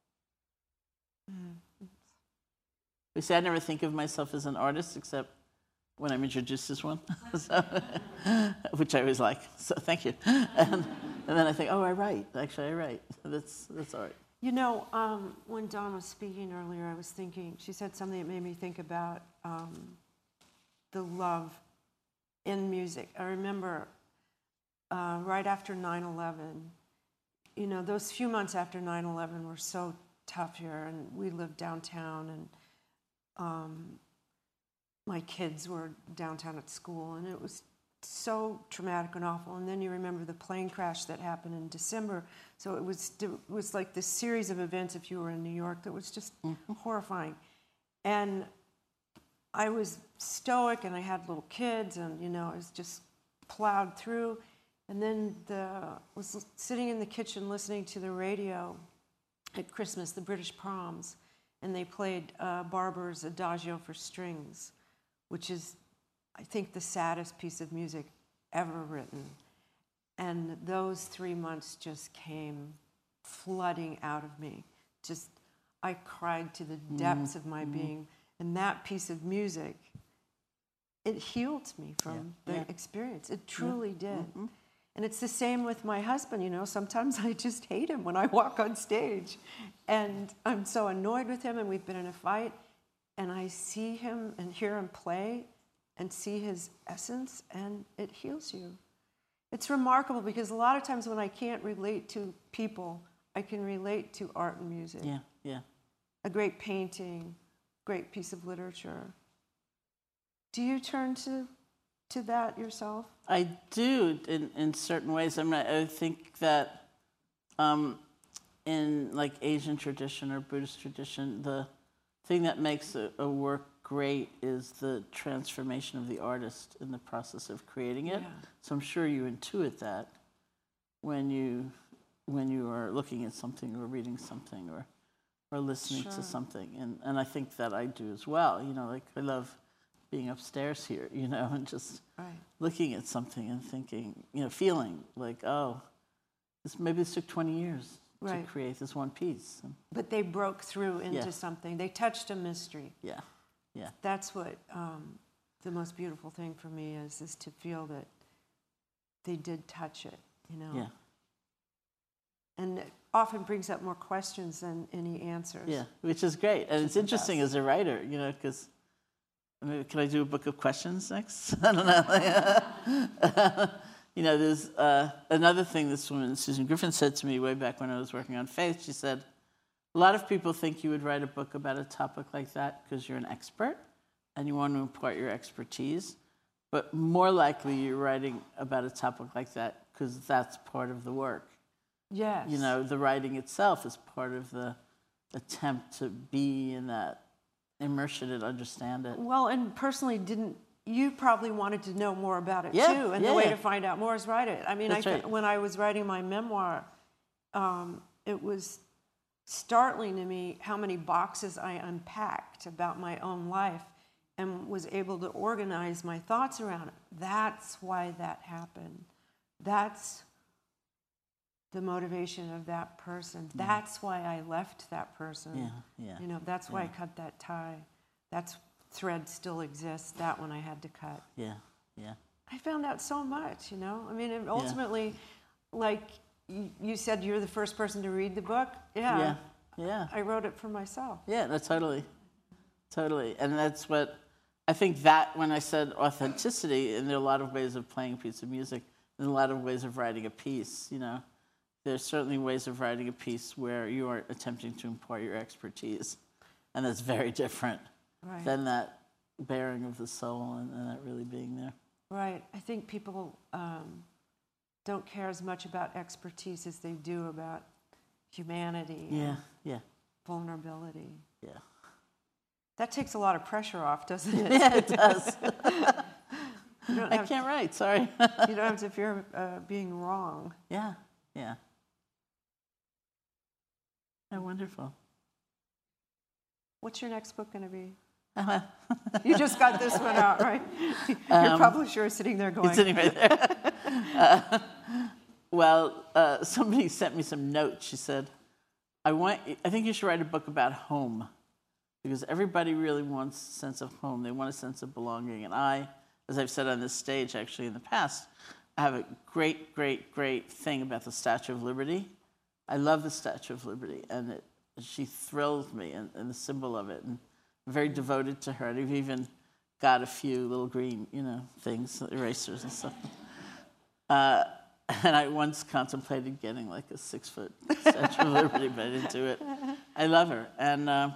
Mm. You see, I never think of myself as an artist except when I'm introduced as one, so, which I always like. So thank you. And, and then I think, oh, I write. Actually, I write. That's that's art. You know, um, when Dawn was speaking earlier, I was thinking, she said something that made me think about um, the love in music. I remember uh, right after nine eleven, you know, those few months after nine eleven were so tough here, and we lived downtown, and um, my kids were downtown at school, and it was so traumatic and awful. And then you remember the plane crash that happened in December. So it was it was like this series of events, if you were in New York, that was just Mm-hmm. horrifying. And I was stoic, and I had little kids, and you know, I was just plowed through. And then the was sitting in the kitchen listening to the radio at Christmas, the British Proms, and they played uh, Barber's Adagio for Strings, which is, I think, the saddest piece of music ever written. And those three months just came flooding out of me. Just, I cried to the depths of my being. And that piece of music, it healed me from Yeah. the Yeah. experience. It truly did. And it's the same with my husband, you know. Sometimes I just hate him when I walk on stage. And I'm so annoyed with him, and we've been in a fight. And I see him and hear him play and see his essence, and it heals you. It's remarkable, because a lot of times when I can't relate to people, I can relate to art and music. Yeah, yeah. A great painting, great piece of literature. Do you turn to to that yourself? I do in, in certain ways. I mean, I think that um, in like Asian tradition or Buddhist tradition, the thing that makes a, a work great is the transformation of the artist in the process of creating it. Yeah. So I'm sure you intuit that when you when you are looking at something or reading something or or listening Sure. to something. And and I think that I do as well. You know, like I love being upstairs here, you know, and just Right. looking at something and thinking, you know, feeling like, oh, this maybe this took twenty years. Right. to create this one piece. But they broke through into Yeah. something. They touched a mystery. Yeah, yeah. That's what um, the most beautiful thing for me is, is to feel that they did touch it, you know? Yeah. And it often brings up more questions than any answers. Yeah, which is great. And Which it's is the interesting best. as a writer, you know, because, maybe, can I do a book of questions next? I don't know. You know, there's uh, another thing this woman, Susan Griffin, said to me way back when I was working on Faith. She said, a lot of people think you would write a book about a topic like that because you're an expert and you want to impart your expertise. But more likely you're writing about a topic like that because that's part of the work. Yes. You know, the writing itself is part of the attempt to be in that immersion and understand it. Well, and personally, didn't you probably wanted to know more about it Yeah, too? And yeah, the way yeah. to find out more is write it. I mean, That's I right. when I was writing my memoir, um, it was startling to me how many boxes I unpacked about my own life and was able to organize my thoughts around it. That's why that happened. That's the motivation of that person. That's why I left that person. Yeah, yeah. You know, that's why yeah. I cut that tie. That's thread still exists. That one I had to cut. Yeah, yeah. I found out so much, you know? I mean, and ultimately, like you, you said, you're the first person to read the book. Yeah. Yeah, yeah. I wrote it for myself. Yeah, no, totally. Totally. And that's what, I think that when I said authenticity, and there are a lot of ways of playing a piece of music, and a lot of ways of writing a piece, you know. There's certainly ways of writing a piece where you are attempting to impart your expertise. And that's very different Right. than that bearing of the soul and, and that really being there. Right. I think people um, don't care as much about expertise as they do about humanity Yeah, and yeah, vulnerability. yeah. That takes a lot of pressure off, doesn't it? Yeah, it does. You don't I have, can't write, sorry. you don't have to fear uh, being wrong. Yeah, yeah. Oh, wonderful. What's your next book going to be? You just got this one out, right? Your Um, publisher is sitting there going, It's sitting right there. uh, well, uh, somebody sent me some notes. She said, I want. I think you should write a book about home, because everybody really wants a sense of home. They want a sense of belonging. And I, as I've said on this stage actually in the past, I have a great, great, great thing about the Statue of Liberty. I love the Statue of Liberty, and it, she thrills me, and, and the symbol of it. And I'm very devoted to her. And I've even got a few little green, you know, things, erasers and stuff. Uh, and I once contemplated getting like a six-foot Statue of Liberty, but I didn't do it. I love her. And uh,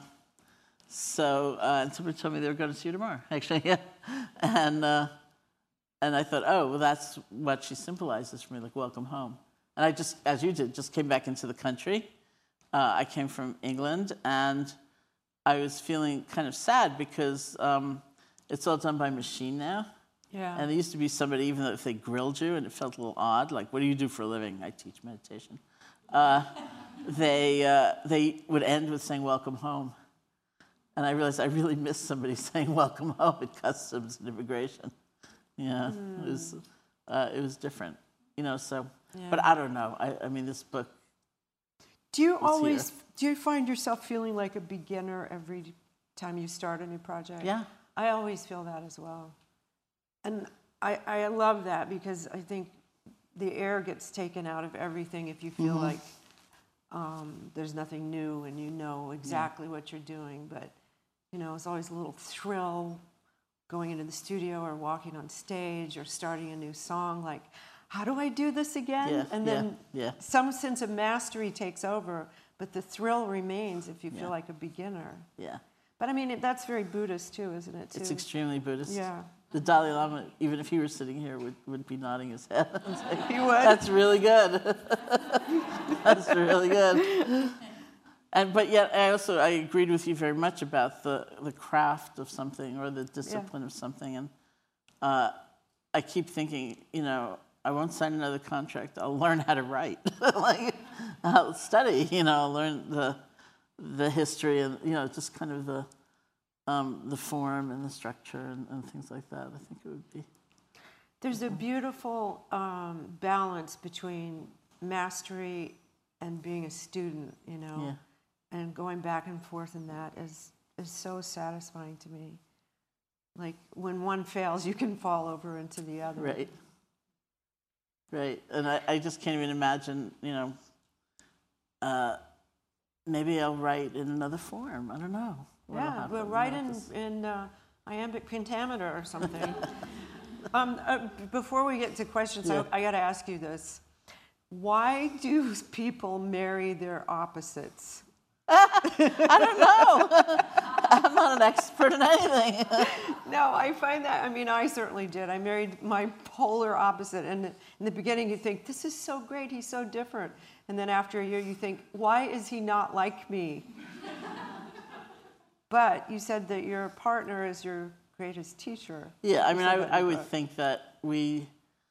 so, uh, and somebody told me they were going to see her tomorrow, actually, yeah. And, uh, and I thought, oh, well, that's what she symbolizes for me, like welcome home. And I just, as you did, just came back into the country. Uh, I came from England, and I was feeling kind of sad because um, it's all done by machine now. yeah. And there used to be somebody, even though if they grilled you and it felt a little odd, like, what do you do for a living? I teach meditation. Uh, they, uh, they would end with saying, welcome home. And I realized I really missed somebody saying, welcome home at customs and immigration. Yeah, mm. it was, uh, it was different, you know, so, Yeah. but I don't know. I, I mean, this book, Do you It's always, here. do you find yourself feeling like a beginner every time you start a new project? yeah, I always feel that as well. And I, I love that because I think the air gets taken out of everything if you feel Mm-hmm. like um, there's nothing new and you know exactly yeah. what you're doing. But, you know, it's always a little thrill going into the studio or walking on stage or starting a new song, like, how do I do this again? Yeah, and then yeah, yeah. some sense of mastery takes over, but the thrill remains if you Yeah. feel like a beginner. yeah. But I mean, it, that's very Buddhist too, isn't it? Too? It's extremely Buddhist. Yeah. The Dalai Lama, even if he were sitting here, would, would be nodding his head. Like, He would? That's really good. That's really good. And but yet, I also I agreed with you very much about the, the craft of something or the discipline yeah. of something. And uh, I keep thinking, you know, I won't sign another contract. I'll learn how to write. Like, I'll study. You know, I'll learn the the history and you know just kind of the um, the form and the structure and, and things like that. I think it would be. There's a beautiful um, balance between mastery and being a student, you know, Yeah. and going back and forth in that is is so satisfying to me. Like when one fails, you can fall over into the other. Right. Right. And I, I just can't even imagine, you know, uh, maybe I'll write in another form. I don't know. what'll Yeah, happen. but write I'll in, just- in uh, iambic pentameter or something. um, uh, before we get to questions, Yeah. I, I got to ask you this. Why do people marry their opposites? I don't know. I'm not an expert in anything. No, I find that, I mean, I certainly did. I married my polar opposite. And in the beginning, you think, this is so great, he's so different. And then after a year, you think, why is he not like me? But you said that your partner is your greatest teacher. Yeah, I You mean, said I, that in I the would book. think that we,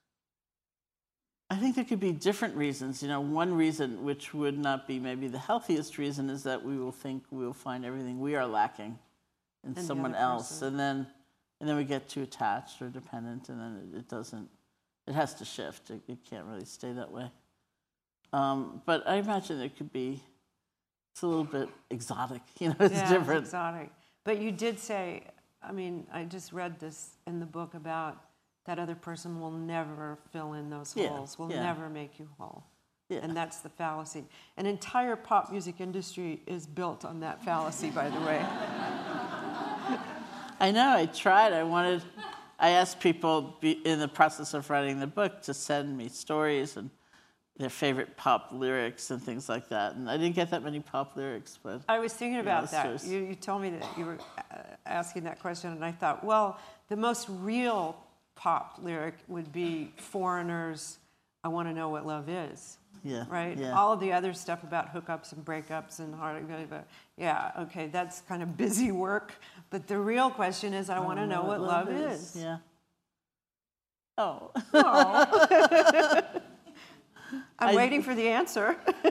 I think there could be different reasons. You know, one reason, which would not be maybe the healthiest reason, is that we will think we will find everything we are lacking in the someone other else. person. And then and then we get too attached or dependent, and then it, it doesn't, it has to shift. It, it can't really stay that way. Um, but I imagine it could be, it's a little bit exotic. You know, it's Yeah, different. It's exotic. But you did say, I mean, I just read this in the book about that other person will never fill in those Yeah, holes, will yeah. never make you whole. Yeah. And that's the fallacy. An entire pop music industry is built on that fallacy, by the way. I know, I tried. I wanted, I asked people be, in the process of writing the book to send me stories and their favorite pop lyrics and things like that. And I didn't get that many pop lyrics, but I was thinking about that. that's You, you told me that you were uh, asking that question, and I thought, well, the most real pop lyric would be Foreigner's I Want to Know What Love Is. yeah. Right? Yeah. All of the other stuff about hookups and breakups and heart, yeah, okay, that's kind of busy work. But the real question is, I want to know what love is. Yeah. Oh. Oh. I'm I- waiting for the answer.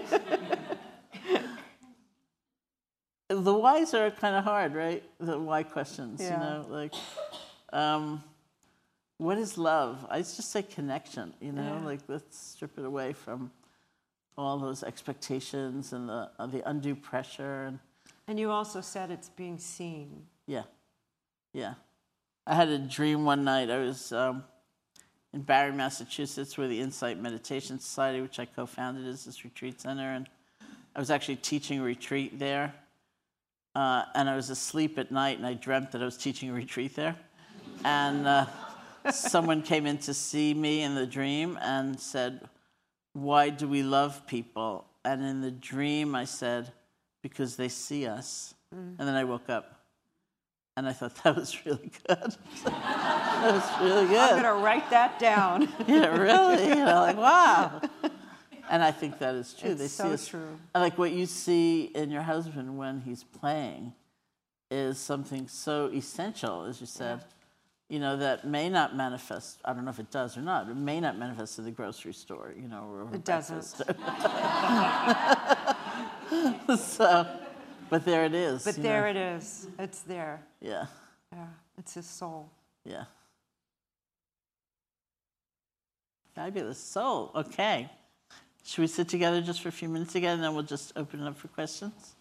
The whys are kind of hard, right? The why questions, Yeah. you know, like, um, what is love? I just say connection, you know, Yeah. like let's strip it away from all those expectations and the uh, the undue pressure. And And you also said it's being seen. yeah, yeah. I had a dream one night. I was um, in Barre, Massachusetts, where the Insight Meditation Society, which I co-founded, is this retreat center, and I was actually teaching a retreat there. Uh, and I was asleep at night, and I dreamt that I was teaching a retreat there. And uh, someone came in to see me in the dream and said, "Why do we love people?" And in the dream, I said, "Because they see us." Mm. And then I woke up, and I thought that was really good. That was really good. I'm going to write that down. Yeah, really. You know, like, wow. And I think that is true. It's they so see us, true. and like what you see in your husband when he's playing is something so essential, as you said, yeah. you know, that may not manifest. I don't know if it does or not. It may not manifest in the grocery store, you know, or over It breakfast. doesn't. So, but there it is. But you there know. it is. It's there. Yeah, Yeah, it's his soul. yeah. Fabulous soul. Okay. Should we sit together just for a few minutes again, and then we'll just open it up for questions?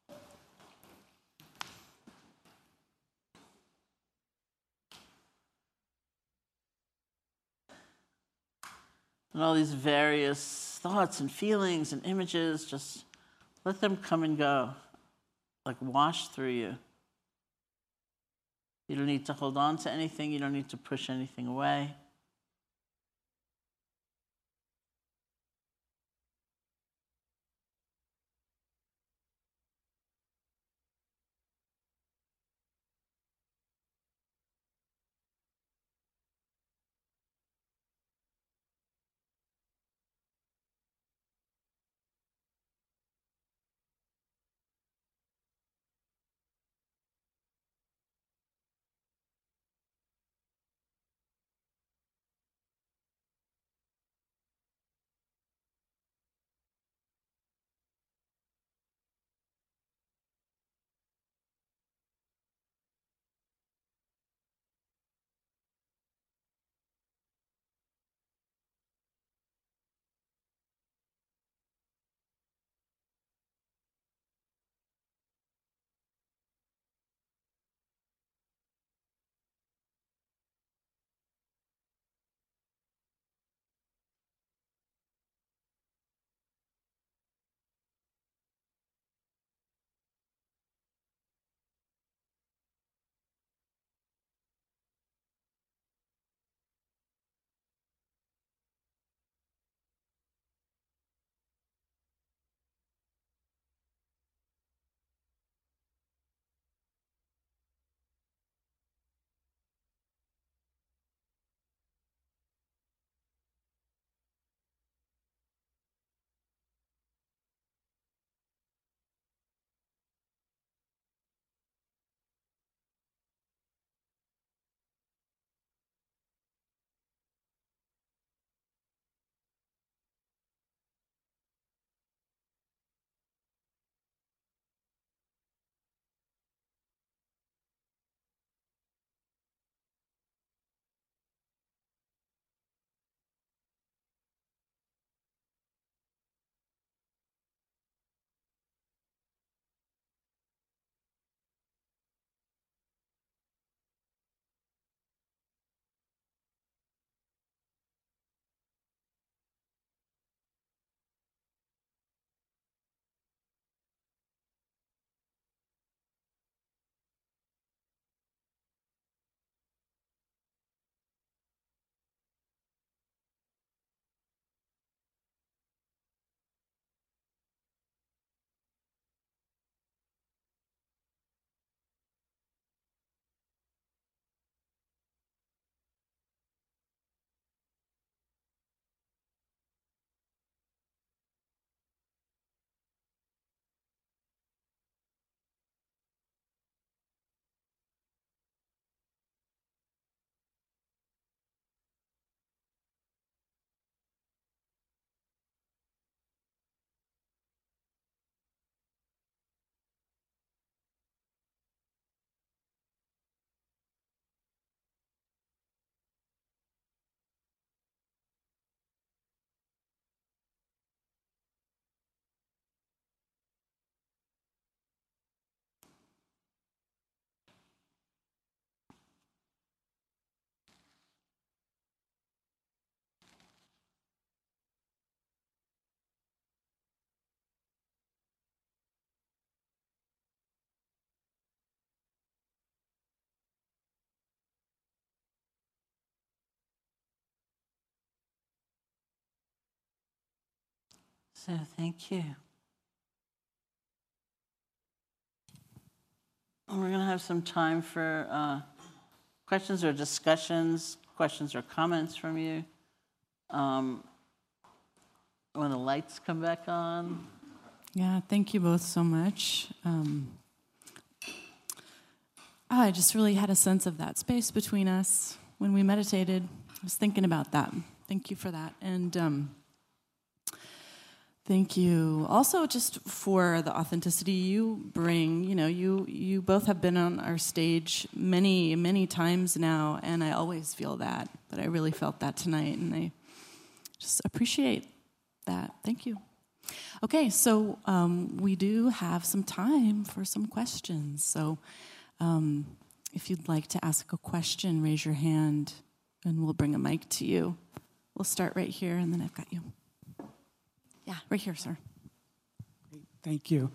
And all these various thoughts and feelings and images, just let them come and go, like wash through you. You don't need to hold on to anything. You don't need to push anything away. So thank you. And we're going to have some time for uh, questions or discussions, questions or comments from you. Um, when the lights come back on. Yeah, thank you both so much. Um, I just really had a sense of that space between us when we meditated. I was thinking about that. Thank you for that. And um, thank you also just for the authenticity you bring. You know, you, you both have been on our stage many, many times now, and I always feel that. But I really felt that tonight, and I just appreciate that. Thank you. Okay, so um, we do have some time for some questions. So um, if you'd like to ask a question, raise your hand, and we'll bring a mic to you. We'll start right here, and then I've got you. Yeah, right here, sir. Thank you.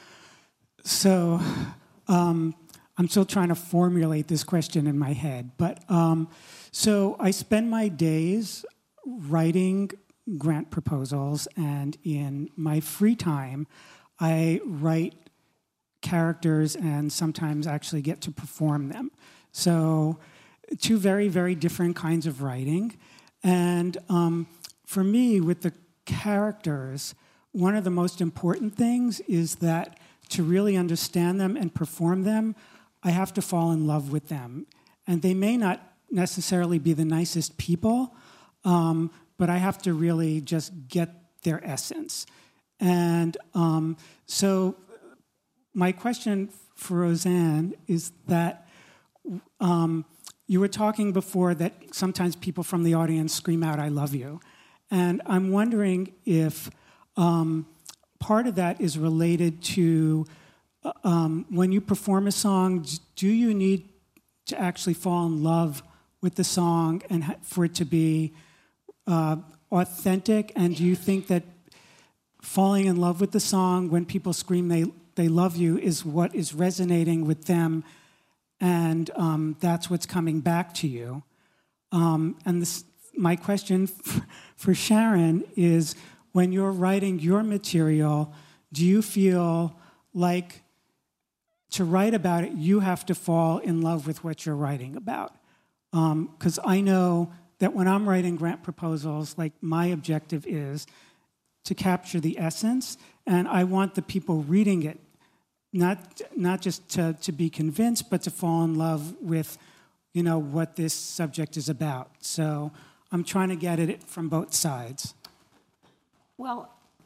So um, I'm still trying to formulate this question in my head. But um, so I spend my days writing grant proposals, and in my free time, I write characters and sometimes actually get to perform them. So two very, very different kinds of writing. And um, for me, with the characters, one of the most important things is that to really understand them and perform them, I have to fall in love with them. And they may not necessarily be the nicest people, um, but I have to really just get their essence. And um, so my question for Roseanne is that um, you were talking before that sometimes people from the audience scream out, "I love you." And I'm wondering if um, part of that is related to um, when you perform a song, do you need to actually fall in love with the song and ha- for it to be Uh, authentic? And do you think that falling in love with the song when people scream they they love you is what is resonating with them, and um, that's what's coming back to you? Um, and this, my question f- for Sharon is, when you're writing your material, do you feel like to write about it, you have to fall in love with what you're writing about? Because um, I know that when I'm writing grant proposals, like my objective is to capture the essence, and I want the people reading it not not just to, to be convinced, but to fall in love with, you know, what this subject is about. So I'm trying to get at it from both sides. Well,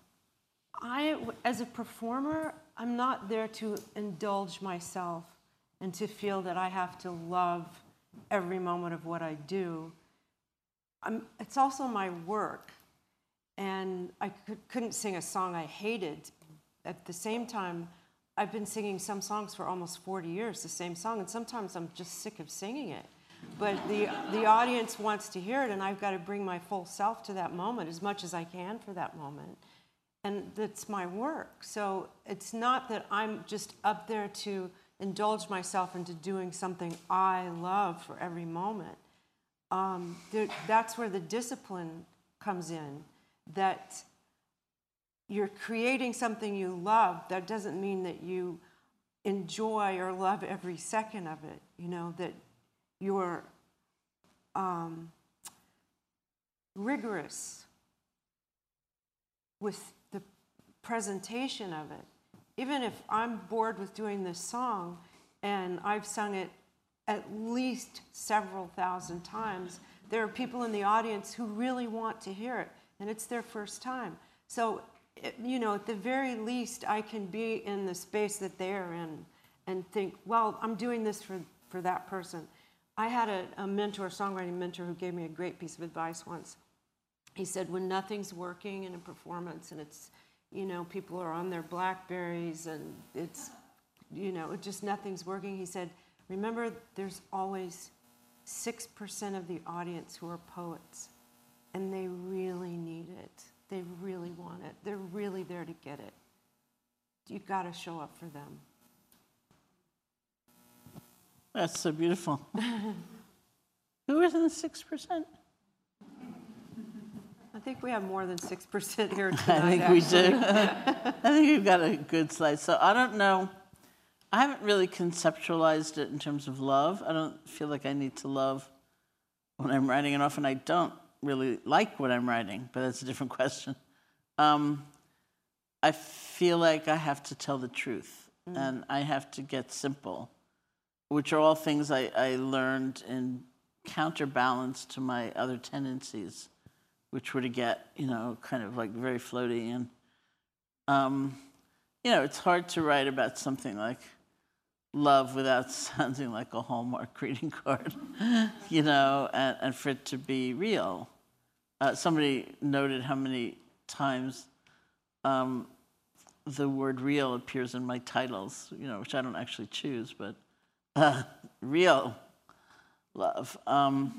I, as a performer, I'm not there to indulge myself and to feel that I have to love every moment of what I do. I'm, it's also my work, and I could, couldn't sing a song I hated. At the same time, I've been singing some songs for almost forty years, the same song, and sometimes I'm just sick of singing it. But the the audience wants to hear it, and I've got to bring my full self to that moment as much as I can for that moment. And that's my work. So it's not that I'm just up there to indulge myself into doing something I love for every moment. Um, there, that's where the discipline comes in, that you're creating something you love. That doesn't mean that you enjoy or love every second of it, you know, that you're um, rigorous with the presentation of it. Even if I'm bored with doing this song and I've sung it at least several thousand times, there are people in the audience who really want to hear it, and it's their first time. So, it, you know, at the very least, I can be in the space that they're in and think, well, I'm doing this for, for that person. I had a, a mentor, songwriting mentor, who gave me a great piece of advice once. He said, when nothing's working in a performance and it's, you know, people are on their Blackberries and it's, you know, it just nothing's working, he said, remember, there's always six percent of the audience who are poets, and they really need it. They really want it. They're really there to get it. You've got to show up for them. That's so beautiful. Who is in the six percent? think we have more than six percent here tonight. I think actually. we do. I think we've got a good slice. So I don't know. I haven't really conceptualized it in terms of love. I don't feel like I need to love when I'm writing, and often I don't really like what I'm writing, but that's a different question. Um, I feel like I have to tell the truth, mm. and I have to get simple, which are all things I, I learned in counterbalance to my other tendencies, which were to get, you know, kind of like very floaty. And, um, you know, it's hard to write about something like love without sounding like a Hallmark greeting card, you know, and, and for it to be real. Uh, somebody noted how many times um, the word real appears in my titles, you know, which I don't actually choose, but uh, real love. Um,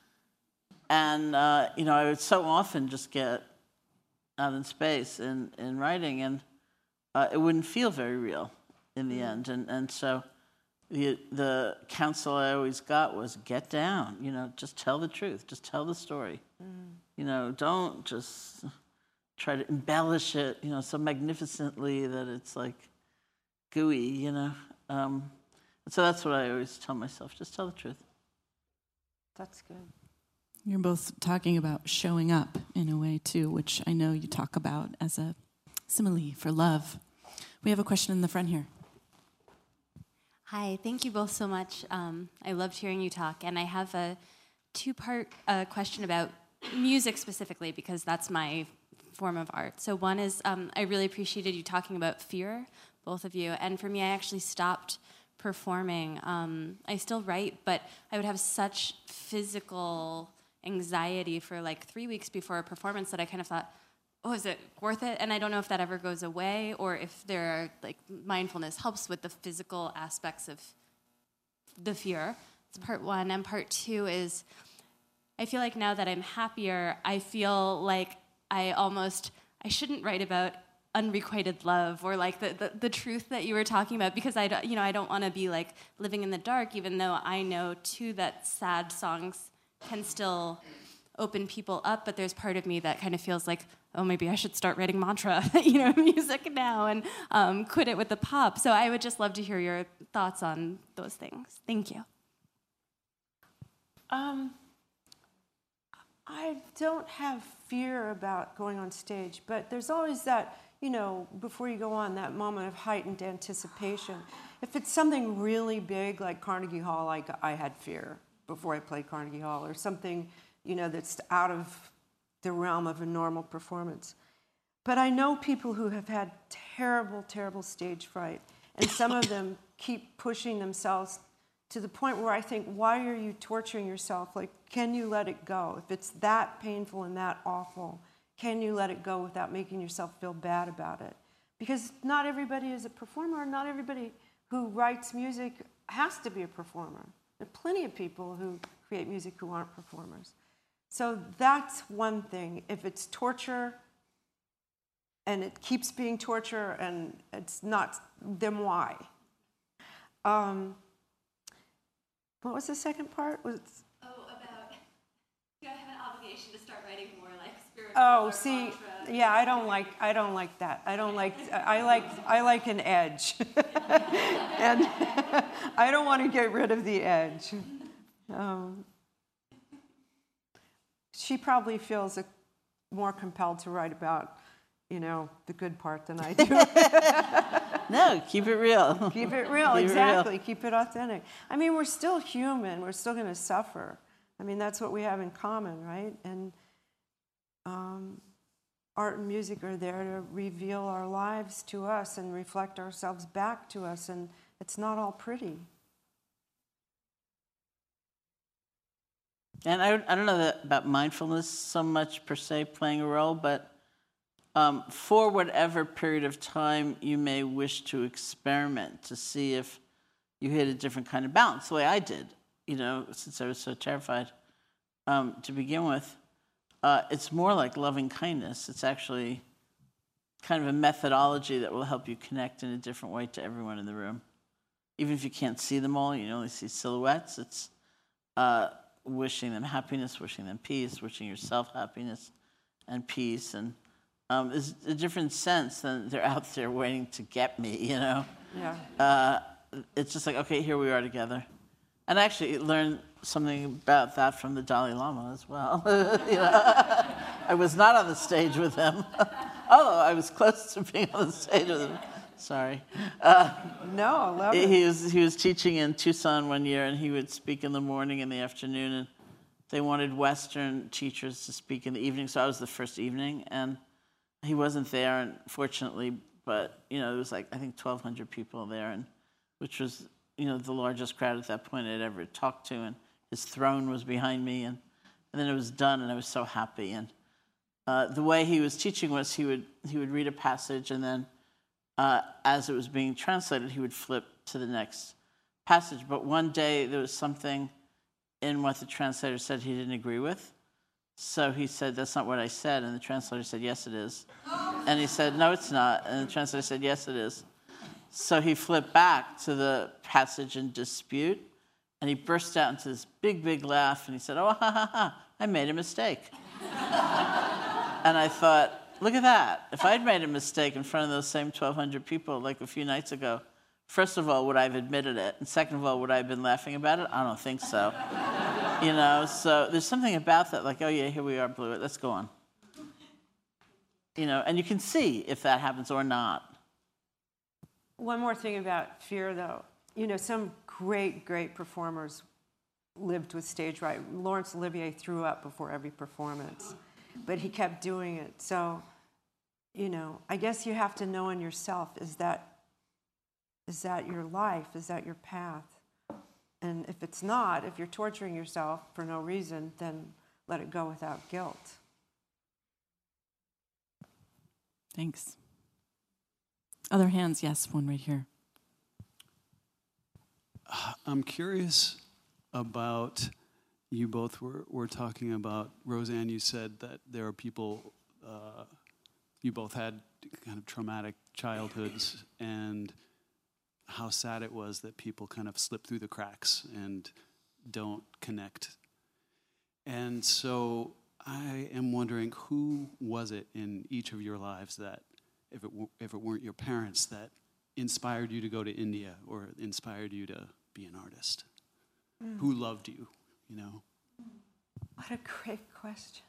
and, uh, you know, I would so often just get out in space in, in writing, and uh, it wouldn't feel very real in the end. And, and so the, the counsel I always got was get down, you know, just tell the truth, just tell the story. Mm. You know, don't just try to embellish it, you know, so magnificently that it's like gooey, you know. Um, so that's what I always tell myself, just tell the truth. That's good. You're both talking about showing up in a way, too, which I know you talk about as a simile for love. We have a question in the front here. Hi, thank you both so much. Um, I loved hearing you talk, and I have a two-part uh, question about music specifically, because that's my form of art. So one is, um, I really appreciated you talking about fear, both of you, and for me, I actually stopped performing. Um, I still write, but I would have such physical anxiety for like three weeks before a performance that I kind of thought, oh, is it worth it? And I don't know if that ever goes away, or if there are, like, mindfulness helps with the physical aspects of the fear. That's part one. And part two is, I feel like now that I'm happier, I feel like I almost, I shouldn't write about unrequited love, or like the, the, the truth that you were talking about, because I don't, you know, I don't want to be like living in the dark, even though I know too that sad songs can still open people up, but there's part of me that kind of feels like, oh, maybe I should start writing mantra, you know, music now, and um, quit it with the pop. So I would just love to hear your thoughts on those things. Thank you. Um, I don't have fear about going on stage, but there's always that, you know, before you go on, that moment of heightened anticipation. If it's something really big like Carnegie Hall, like I had fear before I played Carnegie Hall, or something, you know, that's out of the realm of a normal performance. But I know people who have had terrible, terrible stage fright, and some of them keep pushing themselves to the point where I think, why are you torturing yourself? Like, can you let it go? If it's that painful and that awful, can you let it go without making yourself feel bad about it? Because not everybody is a performer, not everybody who writes music has to be a performer. There are plenty of people who create music who aren't performers. So that's one thing. If it's torture and it keeps being torture and it's not, then why? Um, what was the second part? Was Oh, about, do I have an obligation to start writing more like spiritual? Oh, or see, mantra? yeah, I don't like, I don't like that. I don't like, I like, I like an edge, and I don't want to get rid of the edge. Um, she probably feels a, more compelled to write about, you know, the good part than I do. No, keep it real. Keep it real, Keep exactly. It real. Keep it authentic. I mean, we're still human. We're still going to suffer. I mean, that's what we have in common, right? And um, art and music are there to reveal our lives to us and reflect ourselves back to us, and it's not all pretty. And I, I don't know that about mindfulness so much per se playing a role, but um, for whatever period of time you may wish to experiment to see if you hit a different kind of balance, the way I did, you know, since I was so terrified um, to begin with. Uh, it's more like loving kindness. It's actually kind of a methodology that will help you connect in a different way to everyone in the room. Even if you can't see them all, you only see silhouettes, it's uh, wishing them happiness, wishing them peace, wishing yourself happiness, and peace. And um, there's a different sense than they're out there waiting to get me, you know? Yeah. Uh, it's just like, okay, here we are together. And I actually learned something about that from the Dalai Lama as well. You know? I was not on the stage with him, although I was close to being on the stage with him. Sorry. Uh, no, I love it. He was, he was teaching in Tucson one year, and he would speak in the morning and the afternoon, and they wanted Western teachers to speak in the evening, so I was the first evening, and he wasn't there, unfortunately, but, you know, there was like, I think, twelve hundred people there, and which was, you know, the largest crowd at that point I'd ever talked to, and his throne was behind me, and, and then it was done, and I was so happy. And uh, the way he was teaching was he would he would read a passage, and then uh, as it was being translated, he would flip to the next passage. But one day there was something in what the translator said he didn't agree with. So he said, that's not what I said. And the translator said, yes, it is. And he said, no, it's not. And the translator said, yes, it is. So he flipped back to the passage in dispute, and he burst out into this big, big laugh, and he said, oh, ha, ha, ha, I made a mistake. And I thought, look at that. If I'd made a mistake in front of those same twelve hundred people like a few nights ago, first of all, would I have admitted it? And second of all, would I have been laughing about it? I don't think so. You know, so there's something about that, like, oh, yeah, here we are, blew it. Let's go on. You know, and you can see if that happens or not. One more thing about fear, though. You know, some great, great performers lived with stage fright. Laurence Olivier threw up before every performance, but he kept doing it. So, you know, I guess you have to know in yourself, is that, is that your life? Is that your path? And if it's not, if you're torturing yourself for no reason, then let it go without guilt. Thanks. Other hands, yes, one right here. I'm curious about, you both were, were talking about, Roseanne, you said that there are people, uh, you both had kind of traumatic childhoods, and how sad it was that people kind of slip through the cracks and don't connect. And so I am wondering, who was it in each of your lives that, if it, w- if it weren't your parents, that inspired you to go to India or inspired you to be an artist? Mm. Who loved you, you know? What a great question.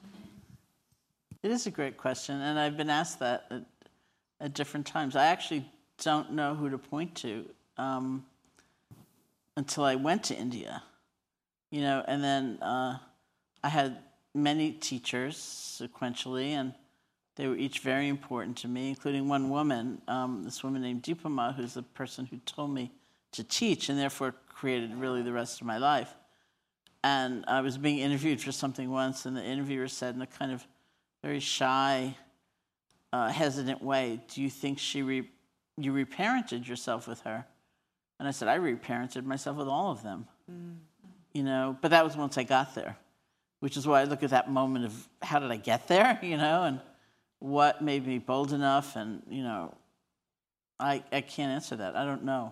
It is a great question, and I've been asked that at, at different times. I actually don't know who to point to um, until I went to India, you know, and then uh, I had many teachers sequentially, and they were each very important to me, including one woman, um, this woman named Deepama, who's the person who told me to teach and therefore created really the rest of my life. And I was being interviewed for something once, and the interviewer said in a kind of very shy, uh, hesitant way, do you think she re- you reparented yourself with her? And I said, I reparented myself with all of them. Mm. You know, but that was once I got there, which is why I look at that moment of how did I get there, you know, and what made me bold enough, and, you know, I I can't answer that. I don't know.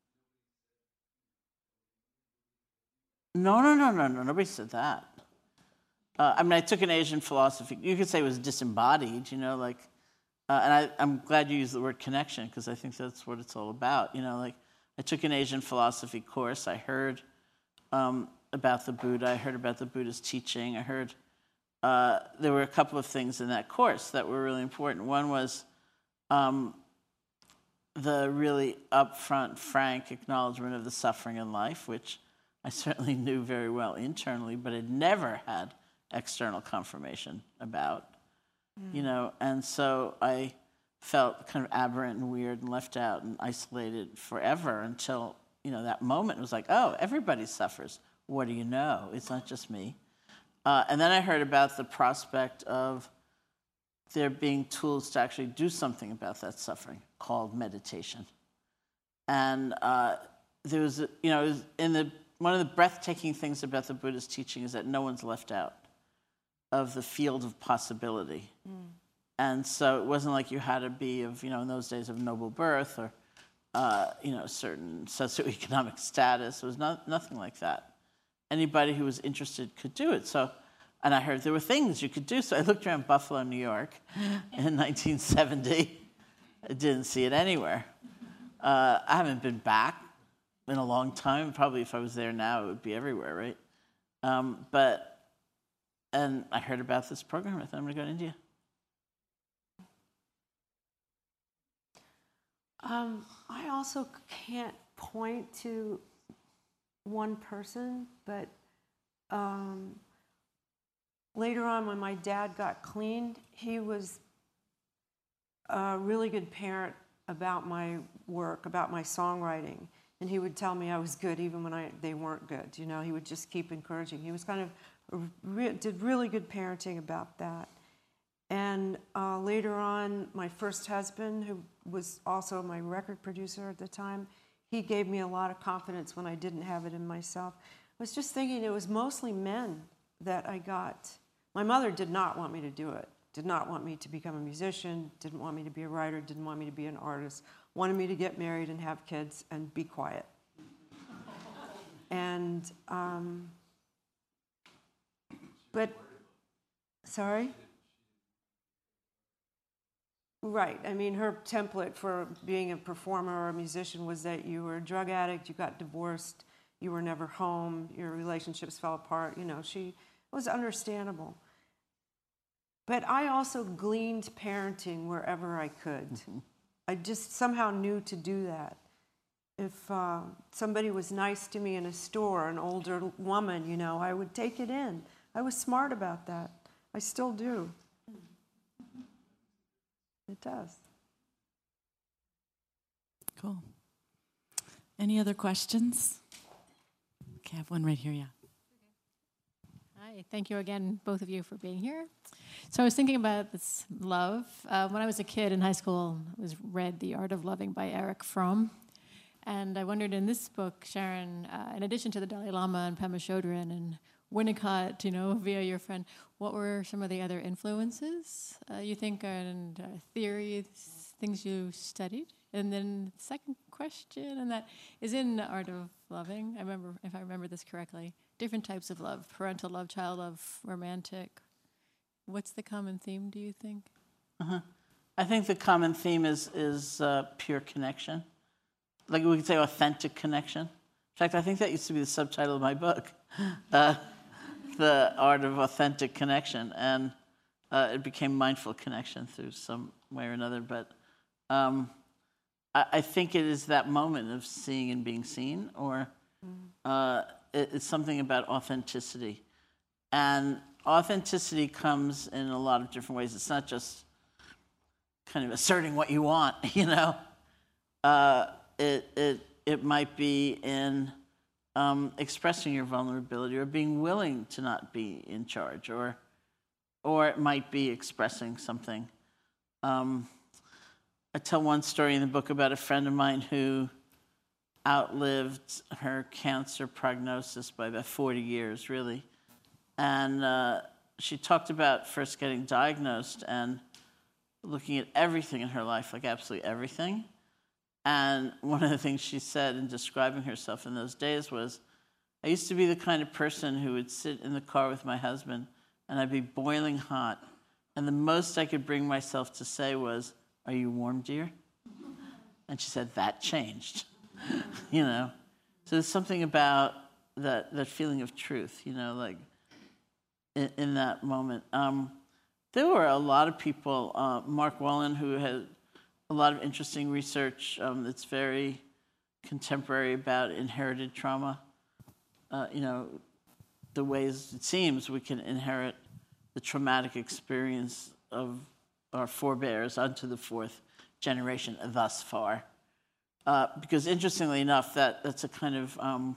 No, no, no, no, no. Nobody said that. Uh, I mean, I took an Asian philosophy. You could say it was disembodied, you know, like, uh, and I, I'm glad you used the word connection, because I think that's what it's all about. You know, like, I took an Asian philosophy course. I heard um, about the Buddha. I heard about the Buddha's teaching. I heard uh, there were a couple of things in that course that were really important. One was um, the really upfront, frank acknowledgement of the suffering in life, which I certainly knew very well internally, but had never had external confirmation about, mm. you know, and so I felt kind of aberrant and weird and left out and isolated forever until, you know, that moment was like, oh, everybody suffers. What do you know? It's not just me. Uh, and then I heard about the prospect of there being tools to actually do something about that suffering called meditation. And uh, there was, a, you know, it was in the one of the breathtaking things about the Buddha's teaching is that no one's left out of the field of possibility. Mm. And so it wasn't like you had to be of, you know, in those days of noble birth or, uh, you know, certain socioeconomic status. It was not, nothing like that. Anybody who was interested could do it. So And I heard there were things you could do. So I looked around Buffalo, New York in nineteen seventy. I didn't see it anywhere. Uh, I haven't been back in a long time. Probably if I was there now, it would be everywhere, right? Um, but, and I heard about this program. I thought I'm going to go to India. Um, I also can't point to one person, but um, later on when my dad got clean, he was a really good parent about my work, about my songwriting. And he would tell me I was good even when I, they weren't good. You know, he would just keep encouraging. He was kind of, re- did really good parenting about that. And uh, later on, my first husband, who was also my record producer at the time, he gave me a lot of confidence when I didn't have it in myself. I was just thinking it was mostly men that I got. My mother did not want me to do it, did not want me to become a musician, didn't want me to be a writer, didn't want me to be an artist, wanted me to get married and have kids and be quiet. and, um, but, sorry? Right. I mean, her template for being a performer or a musician was that you were a drug addict, you got divorced, you were never home, your relationships fell apart. You know, she it was understandable. But I also gleaned parenting wherever I could. Mm-hmm. I just somehow knew to do that. If uh, somebody was nice to me in a store, an older woman, you know, I would take it in. I was smart about that. I still do. It does. Cool. Any other questions? Okay, I have one right here, yeah. Hi, thank you again, both of you, for being here. So I was thinking about this love. Uh, when I was a kid in high school, I was read The Art of Loving by Erich Fromm. And I wondered in this book, Sharon, uh, in addition to the Dalai Lama and Pema Chodron and Winnicott, you know, via your friend, what were some of the other influences uh, you think, and uh, theories, things you studied? And then the second question, and that is in The Art of Loving, I remember, if I remember this correctly, different types of love, parental love, child love, romantic. What's the common theme, do you think? Uh-huh. I think the common theme is, is uh, pure connection. Like we could say authentic connection. In fact, I think that used to be the subtitle of my book. Uh, The Art of Authentic Connection, and uh, it became Mindful Connection through some way or another. But um, I, I think it is that moment of seeing and being seen, or uh, it, it's something about authenticity. And authenticity comes in a lot of different ways. It's not just kind of asserting what you want, you know. Uh, it it it might be in Um, expressing your vulnerability, or being willing to not be in charge, or or it might be expressing something. Um, I tell one story in the book about a friend of mine who outlived her cancer prognosis by about forty years, really. And uh, she talked about first getting diagnosed and looking at everything in her life, like absolutely everything. And one of the things she said in describing herself in those days was, I used to be the kind of person who would sit in the car with my husband and I'd be boiling hot. And the most I could bring myself to say was, "Are you warm, dear?" And she said, that changed, you know. So there's something about that, that feeling of truth, you know, like in, in that moment. Um, there were a lot of people, uh, Mark Wallen, who had a lot of interesting research um, that's very contemporary about inherited trauma. Uh, you know, the ways it seems we can inherit the traumatic experience of our forebears onto the fourth generation thus far. Uh, because interestingly enough, that, that's a kind of um,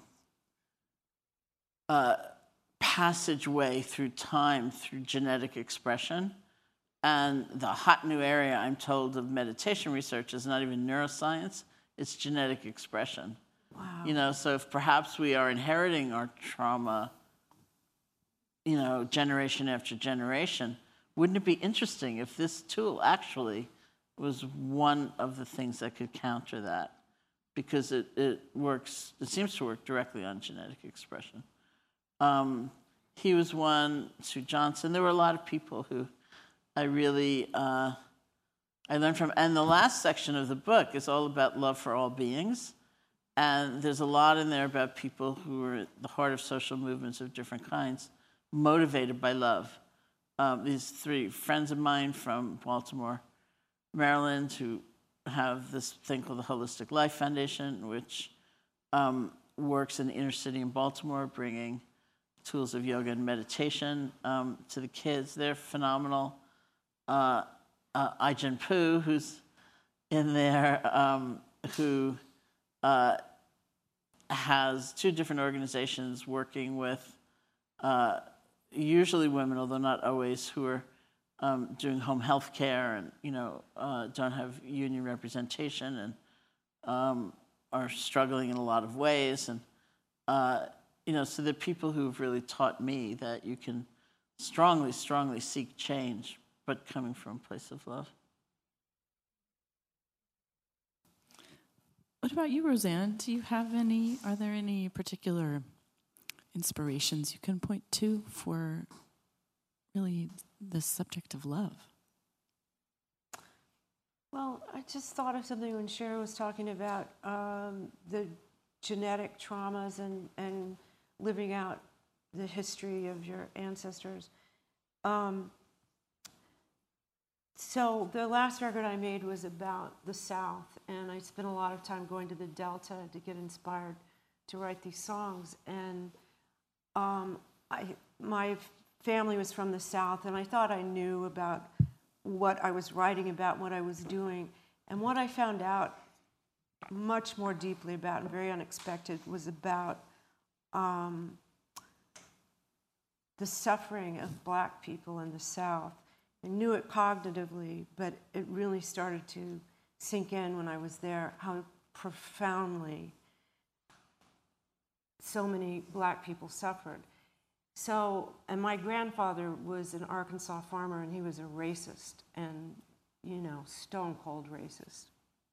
uh, passageway through time, through genetic expression. And the hot new area, I'm told, of meditation research is not even neuroscience, it's genetic expression. Wow. You know, so if perhaps we are inheriting our trauma, you know, generation after generation, wouldn't it be interesting if this tool actually was one of the things that could counter that? Because it, it works, it seems to work directly on genetic expression. Um, he was one, Sue Johnson. There were a lot of people who I really, uh, I learned from. And the last section of the book is all about love for all beings. And there's a lot in there about people who are at the heart of social movements of different kinds, motivated by love. Um, these three friends of mine from Baltimore, Maryland, who have this thing called the Holistic Life Foundation, which um, works in the inner city in Baltimore, bringing tools of yoga and meditation um, to the kids. They're phenomenal. Uh, uh, Ai-jen Poo, who's in there, um, who uh, has two different organizations working with uh, usually women, although not always, who are um, doing home health care and, you know, uh, don't have union representation and um, are struggling in a lot of ways. And, uh, you know, so they're people who've really taught me that you can strongly, strongly seek change, but coming from a place of love. What about you, Roseanne? Do you have any, are there any particular inspirations you can point to for really the subject of love? Well, I just thought of something when Sharon was talking about um, the genetic traumas and, and living out the history of your ancestors. Um, so the last record I made was about the South, and I spent a lot of time going to the Delta to get inspired to write these songs. And um, I, my family was from the South, and I thought I knew about what I was writing about, what I was doing. And what I found out much more deeply about, and very unexpected, was about um, the suffering of Black people in the South. I knew it cognitively, but it really started to sink in when I was there, how profoundly so many Black people suffered. So, and my grandfather was an Arkansas farmer, and he was a racist, and, you know, stone cold racist.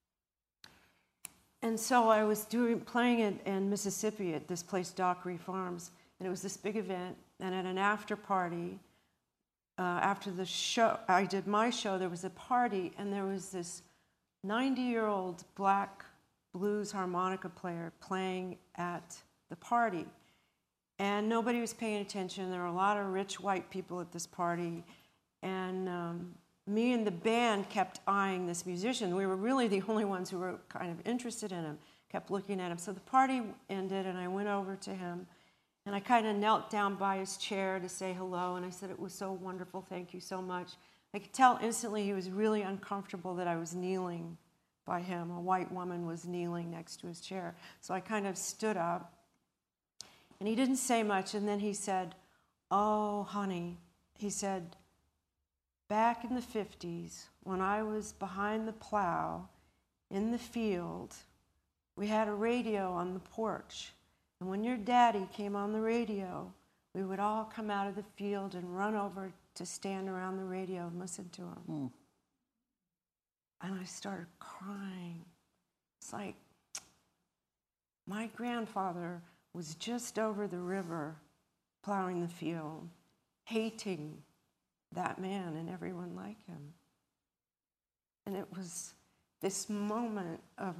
And so I was doing playing it in Mississippi at this place, Dockery Farms, and it was this big event. And at an after party, uh, after the show, I did my show. There was a party, and there was this ninety-year-old Black blues harmonica player playing at the party. And nobody was paying attention. There were a lot of rich white people at this party. And um, me and the band kept eyeing this musician. We were really the only ones who were kind of interested in him, kept looking at him. So the party ended, and I went over to him. And I kind of knelt down by his chair to say hello. And I said, "It was so wonderful. Thank you so much." I could tell instantly he was really uncomfortable that I was kneeling by him. A white woman was kneeling next to his chair. So I kind of stood up. And he didn't say much, and then he said, "Oh, honey," he said, "back in the fifties, when I was behind the plow in the field, we had a radio on the porch. And when your daddy came on the radio, we would all come out of the field and run over to stand around the radio and listen to him." Mm. And I started crying. It's like, my grandfather was just over the river plowing the field, hating that man and everyone like him. And it was this moment of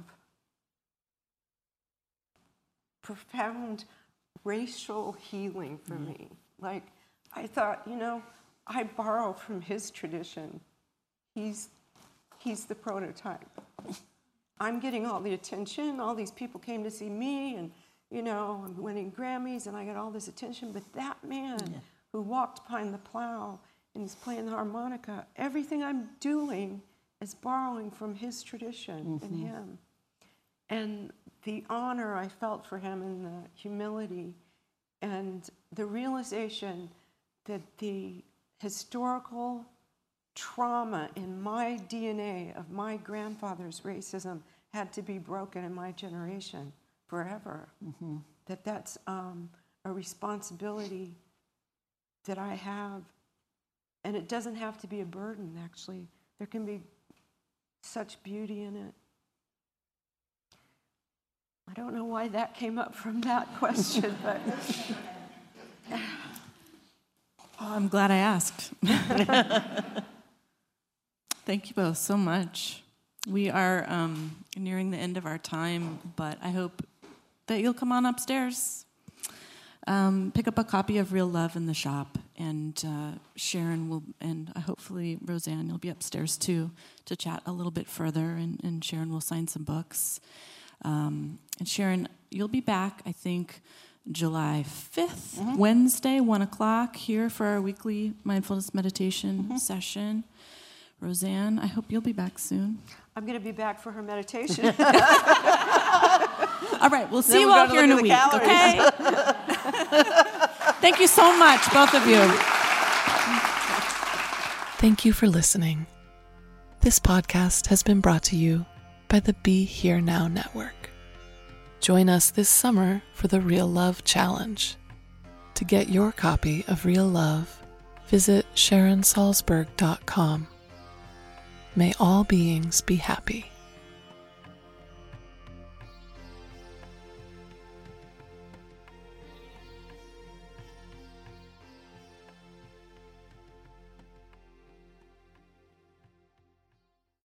profound racial healing for mm-hmm. me. Like, I thought, you know, I borrow from his tradition. He's, he's the prototype. I'm getting all the attention. All these people came to see me, and you know, I'm winning Grammys, and I got all this attention. But that man yeah. who walked behind the plow and is playing the harmonica, everything I'm doing is borrowing from his tradition mm-hmm. and him. And the honor I felt for him, and the humility, and the realization that the historical trauma in my D N A of my grandfather's racism had to be broken in my generation forever. Mm-hmm. That that's um, a responsibility that I have. And it doesn't have to be a burden, actually. There can be such beauty in it. I don't know why that came up from that question, but Oh, I'm glad I asked. Thank you both so much. We are um, nearing the end of our time, but I hope that you'll come on upstairs. Um, pick up a copy of Real Love in the shop, and uh, Sharon will, and uh, hopefully Roseanne, you'll be upstairs too to chat a little bit further, and, and Sharon will sign some books. Um, and Sharon, you'll be back, I think, July fifth, mm-hmm. Wednesday, one o'clock, here for our weekly mindfulness meditation mm-hmm. session. Roseanne, I hope you'll be back soon. I'm going to be back for her meditation. All right, we'll see you all here in a week, okay? Thank you so much, both of you. Thank you for listening. This podcast has been brought to you by the Be Here Now Network. Join us this summer for the Real Love Challenge. To get your copy of Real Love, visit sharon salzberg dot com. May all beings be happy.